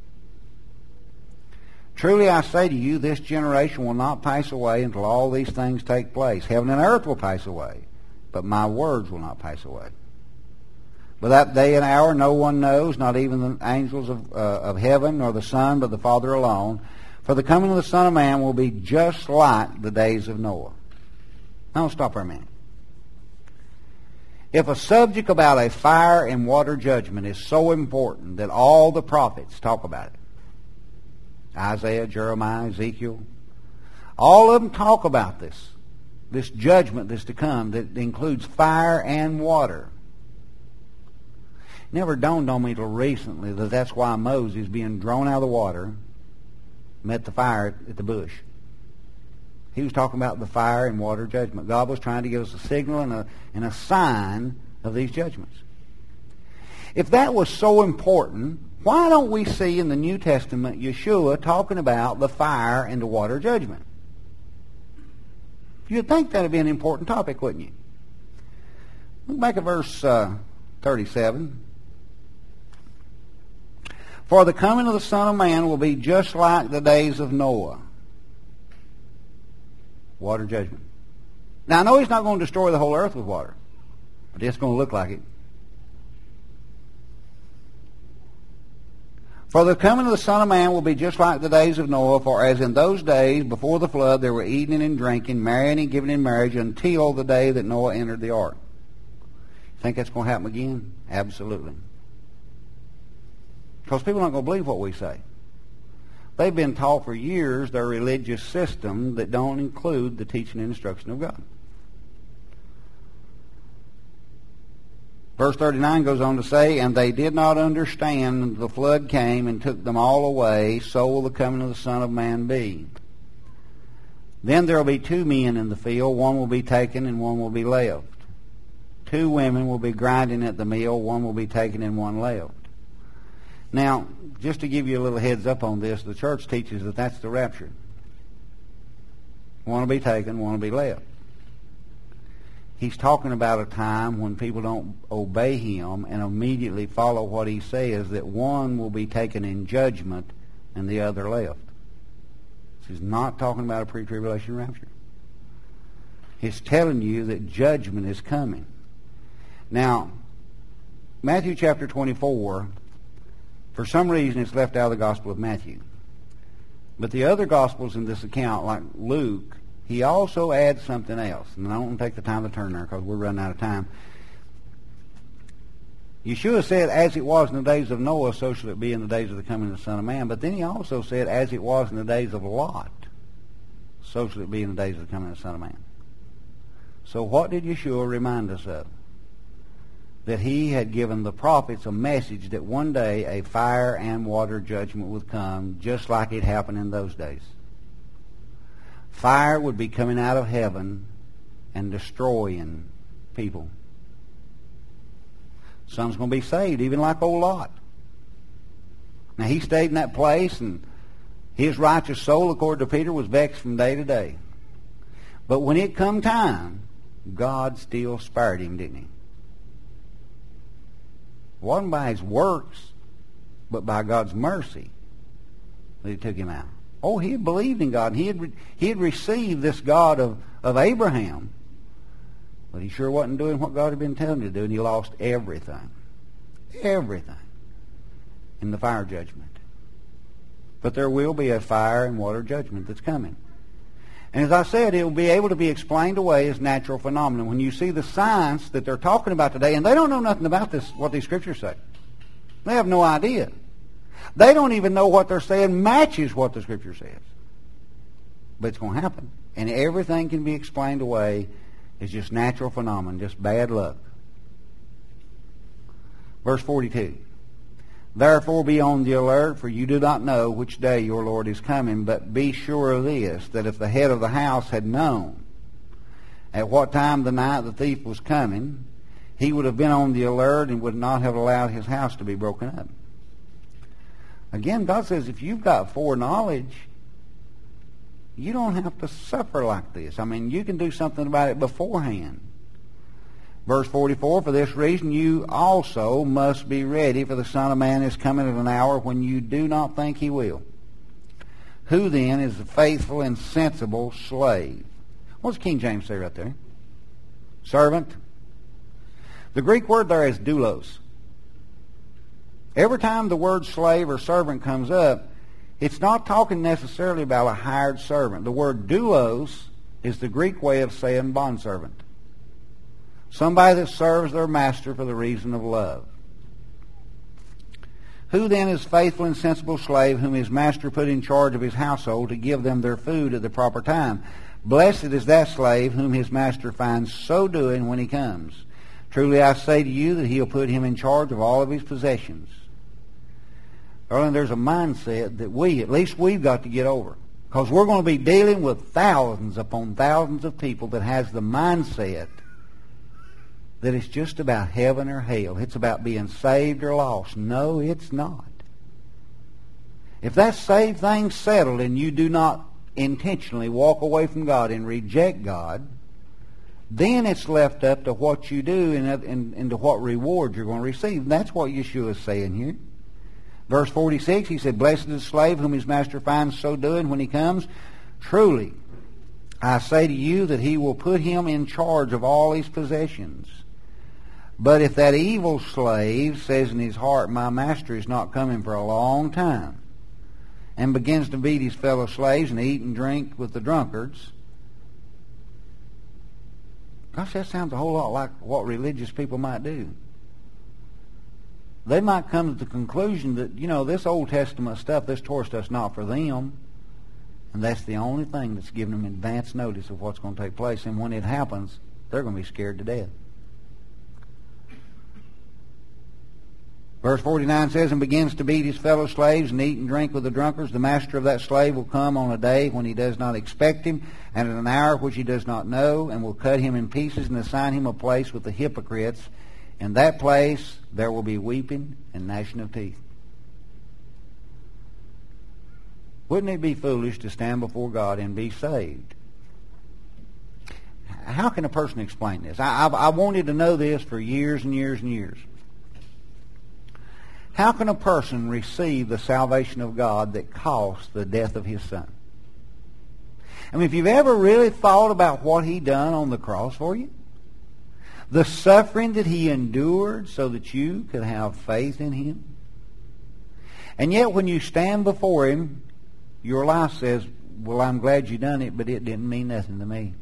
Truly I say to you, this generation will not pass away until all these things take place. Heaven and earth will pass away, but my words will not pass away. But that day and hour no one knows, not even the angels of, uh, of heaven, nor the Son, but the Father alone. For the coming of the Son of Man will be just like the days of Noah. Now stop for a minute. If a subject about a fire and water judgment is so important that all the prophets talk about it, Isaiah, Jeremiah, Ezekiel, all of them talk about this, this judgment that's to come that includes fire and water. It never dawned on me till recently that that's why Moses, being drawn out of the water, met the fire at the bush. He was talking about the fire and water judgment. God was trying to give us a signal and a, and a sign of these judgments. If that was so important, why don't we see in the New Testament Yeshua talking about the fire and the water judgment? You'd think that would be an important topic, wouldn't you? Look back at verse uh, thirty-seven. For the coming of the Son of Man will be just like the days of Noah. Water judgment. Now, I know he's not going to destroy the whole earth with water, but it's going to look like it. For the coming of the Son of Man will be just like the days of Noah, for as in those days before the flood they were eating and drinking, marrying and giving in marriage until the day that Noah entered the ark. Think that's going to happen again? Absolutely. Because people aren't going to believe what we say. They've been taught for years their religious system that don't include the teaching and instruction of God. Verse thirty-nine goes on to say, and they did not understand until the flood came and took them all away, so will the coming of the Son of Man be. Then there will be two men in the field, one will be taken and one will be left. two women will be grinding at the mill, one will be taken and one left. Now, just to give you a little heads up on this, the church teaches that that's the rapture. One will be taken, one will be left. He's talking about a time when people don't obey him and immediately follow what he says, that one will be taken in judgment and the other left. This is not talking about a pre-tribulation rapture. It's telling you that judgment is coming. Now, Matthew chapter twenty-four, for some reason it's left out of the Gospel of Matthew. But the other Gospels in this account, like Luke, he also adds something else. And I don't want to take the time to turn there because we're running out of time. Yeshua said, as it was in the days of Noah, so shall it be in the days of the coming of the Son of Man. But then he also said, as it was in the days of Lot, so shall it be in the days of the coming of the Son of Man. So what did Yeshua remind us of? That he had given the prophets a message that one day a fire and water judgment would come, just like it happened in those days. Fire would be coming out of heaven and destroying people. Some's going to be saved, even like old Lot. Now, he stayed in that place, and his righteous soul, according to Peter, was vexed from day to day. But when it come time, God still spared him, didn't he? It wasn't by his works, but by God's mercy that he took him out. Oh, he had believed in God, and he had, re- he had received this God of, of Abraham. But he sure wasn't doing what God had been telling him to do, and he lost everything. Everything in the fire judgment. But there will be a fire and water judgment that's coming. And as I said, it will be able to be explained away as natural phenomena. When you see the science that they're talking about today, and they don't know nothing about this, what these scriptures say. They have no idea. They don't even know what they're saying matches what the scripture says. But it's going to happen. And everything can be explained away as just natural phenomenon, just bad luck. Verse forty-two. Therefore be on the alert, for you do not know which day your Lord is coming, but be sure of this, that if the head of the house had known at what time the night the thief was coming, he would have been on the alert and would not have allowed his house to be broken up. Again, God says if you've got foreknowledge, you don't have to suffer like this. I mean, you can do something about it beforehand. Verse forty-four, for this reason you also must be ready, for the Son of Man is coming at an hour when you do not think he will. Who then is the faithful and sensible slave? What does King James say right there? Servant. The Greek word there is doulos. Every time the word slave or servant comes up, it's not talking necessarily about a hired servant. The word doulos is the Greek way of saying bondservant. Somebody that serves their master for the reason of love. Who then is faithful and sensible slave whom his master put in charge of his household to give them their food at the proper time? Blessed is that slave whom his master finds so doing when he comes. Truly I say to you that he'll put him in charge of all of his possessions. Darling, there's a mindset that we, at least we've got to get over. Because we're going to be dealing with thousands upon thousands of people that has the mindset that it's just about heaven or hell. It's about being saved or lost. No, it's not. If that saved thing's settled and you do not intentionally walk away from God and reject God, then it's left up to what you do and, and, and to what reward you're going to receive. And that's what Yeshua is saying here. Verse forty-six, he said, blessed is the slave whom his master finds so doing when he comes. Truly, I say to you that he will put him in charge of all his possessions. But if that evil slave says in his heart, my master is not coming for a long time, and begins to beat his fellow slaves and eat and drink with the drunkards, gosh, that sounds a whole lot like what religious people might do. They might come to the conclusion that, you know, this Old Testament stuff, this Torah stuff's not for them. And that's the only thing that's giving them advance notice of what's going to take place. And when it happens, they're going to be scared to death. Verse forty-nine says, and begins to beat his fellow slaves and eat and drink with the drunkards. The master of that slave will come on a day when he does not expect him, and at an hour which he does not know, and will cut him in pieces and assign him a place with the hypocrites. In that place there will be weeping and gnashing of teeth. Wouldn't it be foolish to stand before God and be saved? How can a person explain this? I, I've, I wanted to know this for years and years and years. How can a person receive the salvation of God that cost the death of his Son? I mean, if you've ever really thought about what he done on the cross for you, the suffering that he endured so that you could have faith in him, and yet when you stand before him, your life says, well, I'm glad you done it, but it didn't mean nothing to me.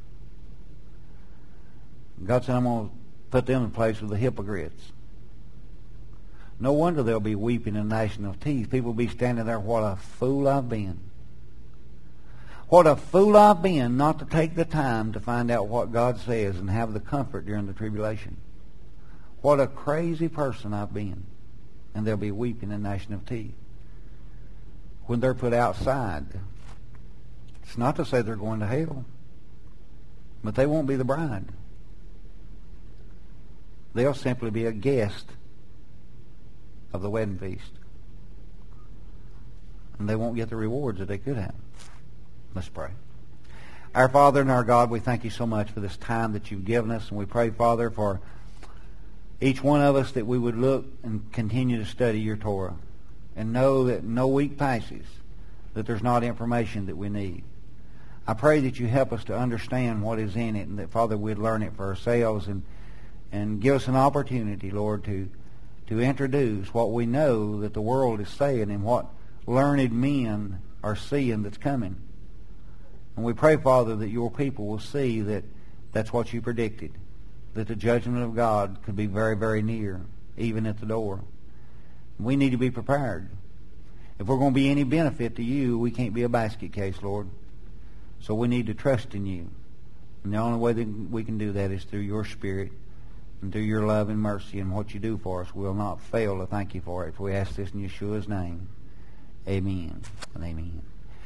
God said, I'm going to put them in place with the hypocrites. No wonder there'll be weeping and gnashing of teeth. People will be standing there, what a fool I've been. What a fool I've been not to take the time to find out what God says and have the comfort during the tribulation. What a crazy person I've been. And there'll be weeping and gnashing of teeth. When they're put outside, it's not to say they're going to hell, but they won't be the bride. They'll simply be a guest of the wedding feast. And they won't get the rewards that they could have. Let's pray. Our Father and our God, we thank you so much for this time that you've given us. And we pray, Father, for each one of us that we would look and continue to study your Torah and know that no week passes that there's not information that we need. I pray that you help us to understand what is in it and that, Father, we'd learn it for ourselves and, and give us an opportunity, Lord, to to introduce what we know that the world is saying and what learned men are seeing that's coming. And we pray, Father, that your people will see that that's what you predicted, that the judgment of God could be very, very near, even at the door. We need to be prepared. If we're going to be any benefit to you, we can't be a basket case, Lord. So we need to trust in you. And the only way that we can do that is through your Spirit and through your love and mercy, and what you do for us. We'll not fail to thank you for it. For we ask this in Yeshua's name. Amen and amen.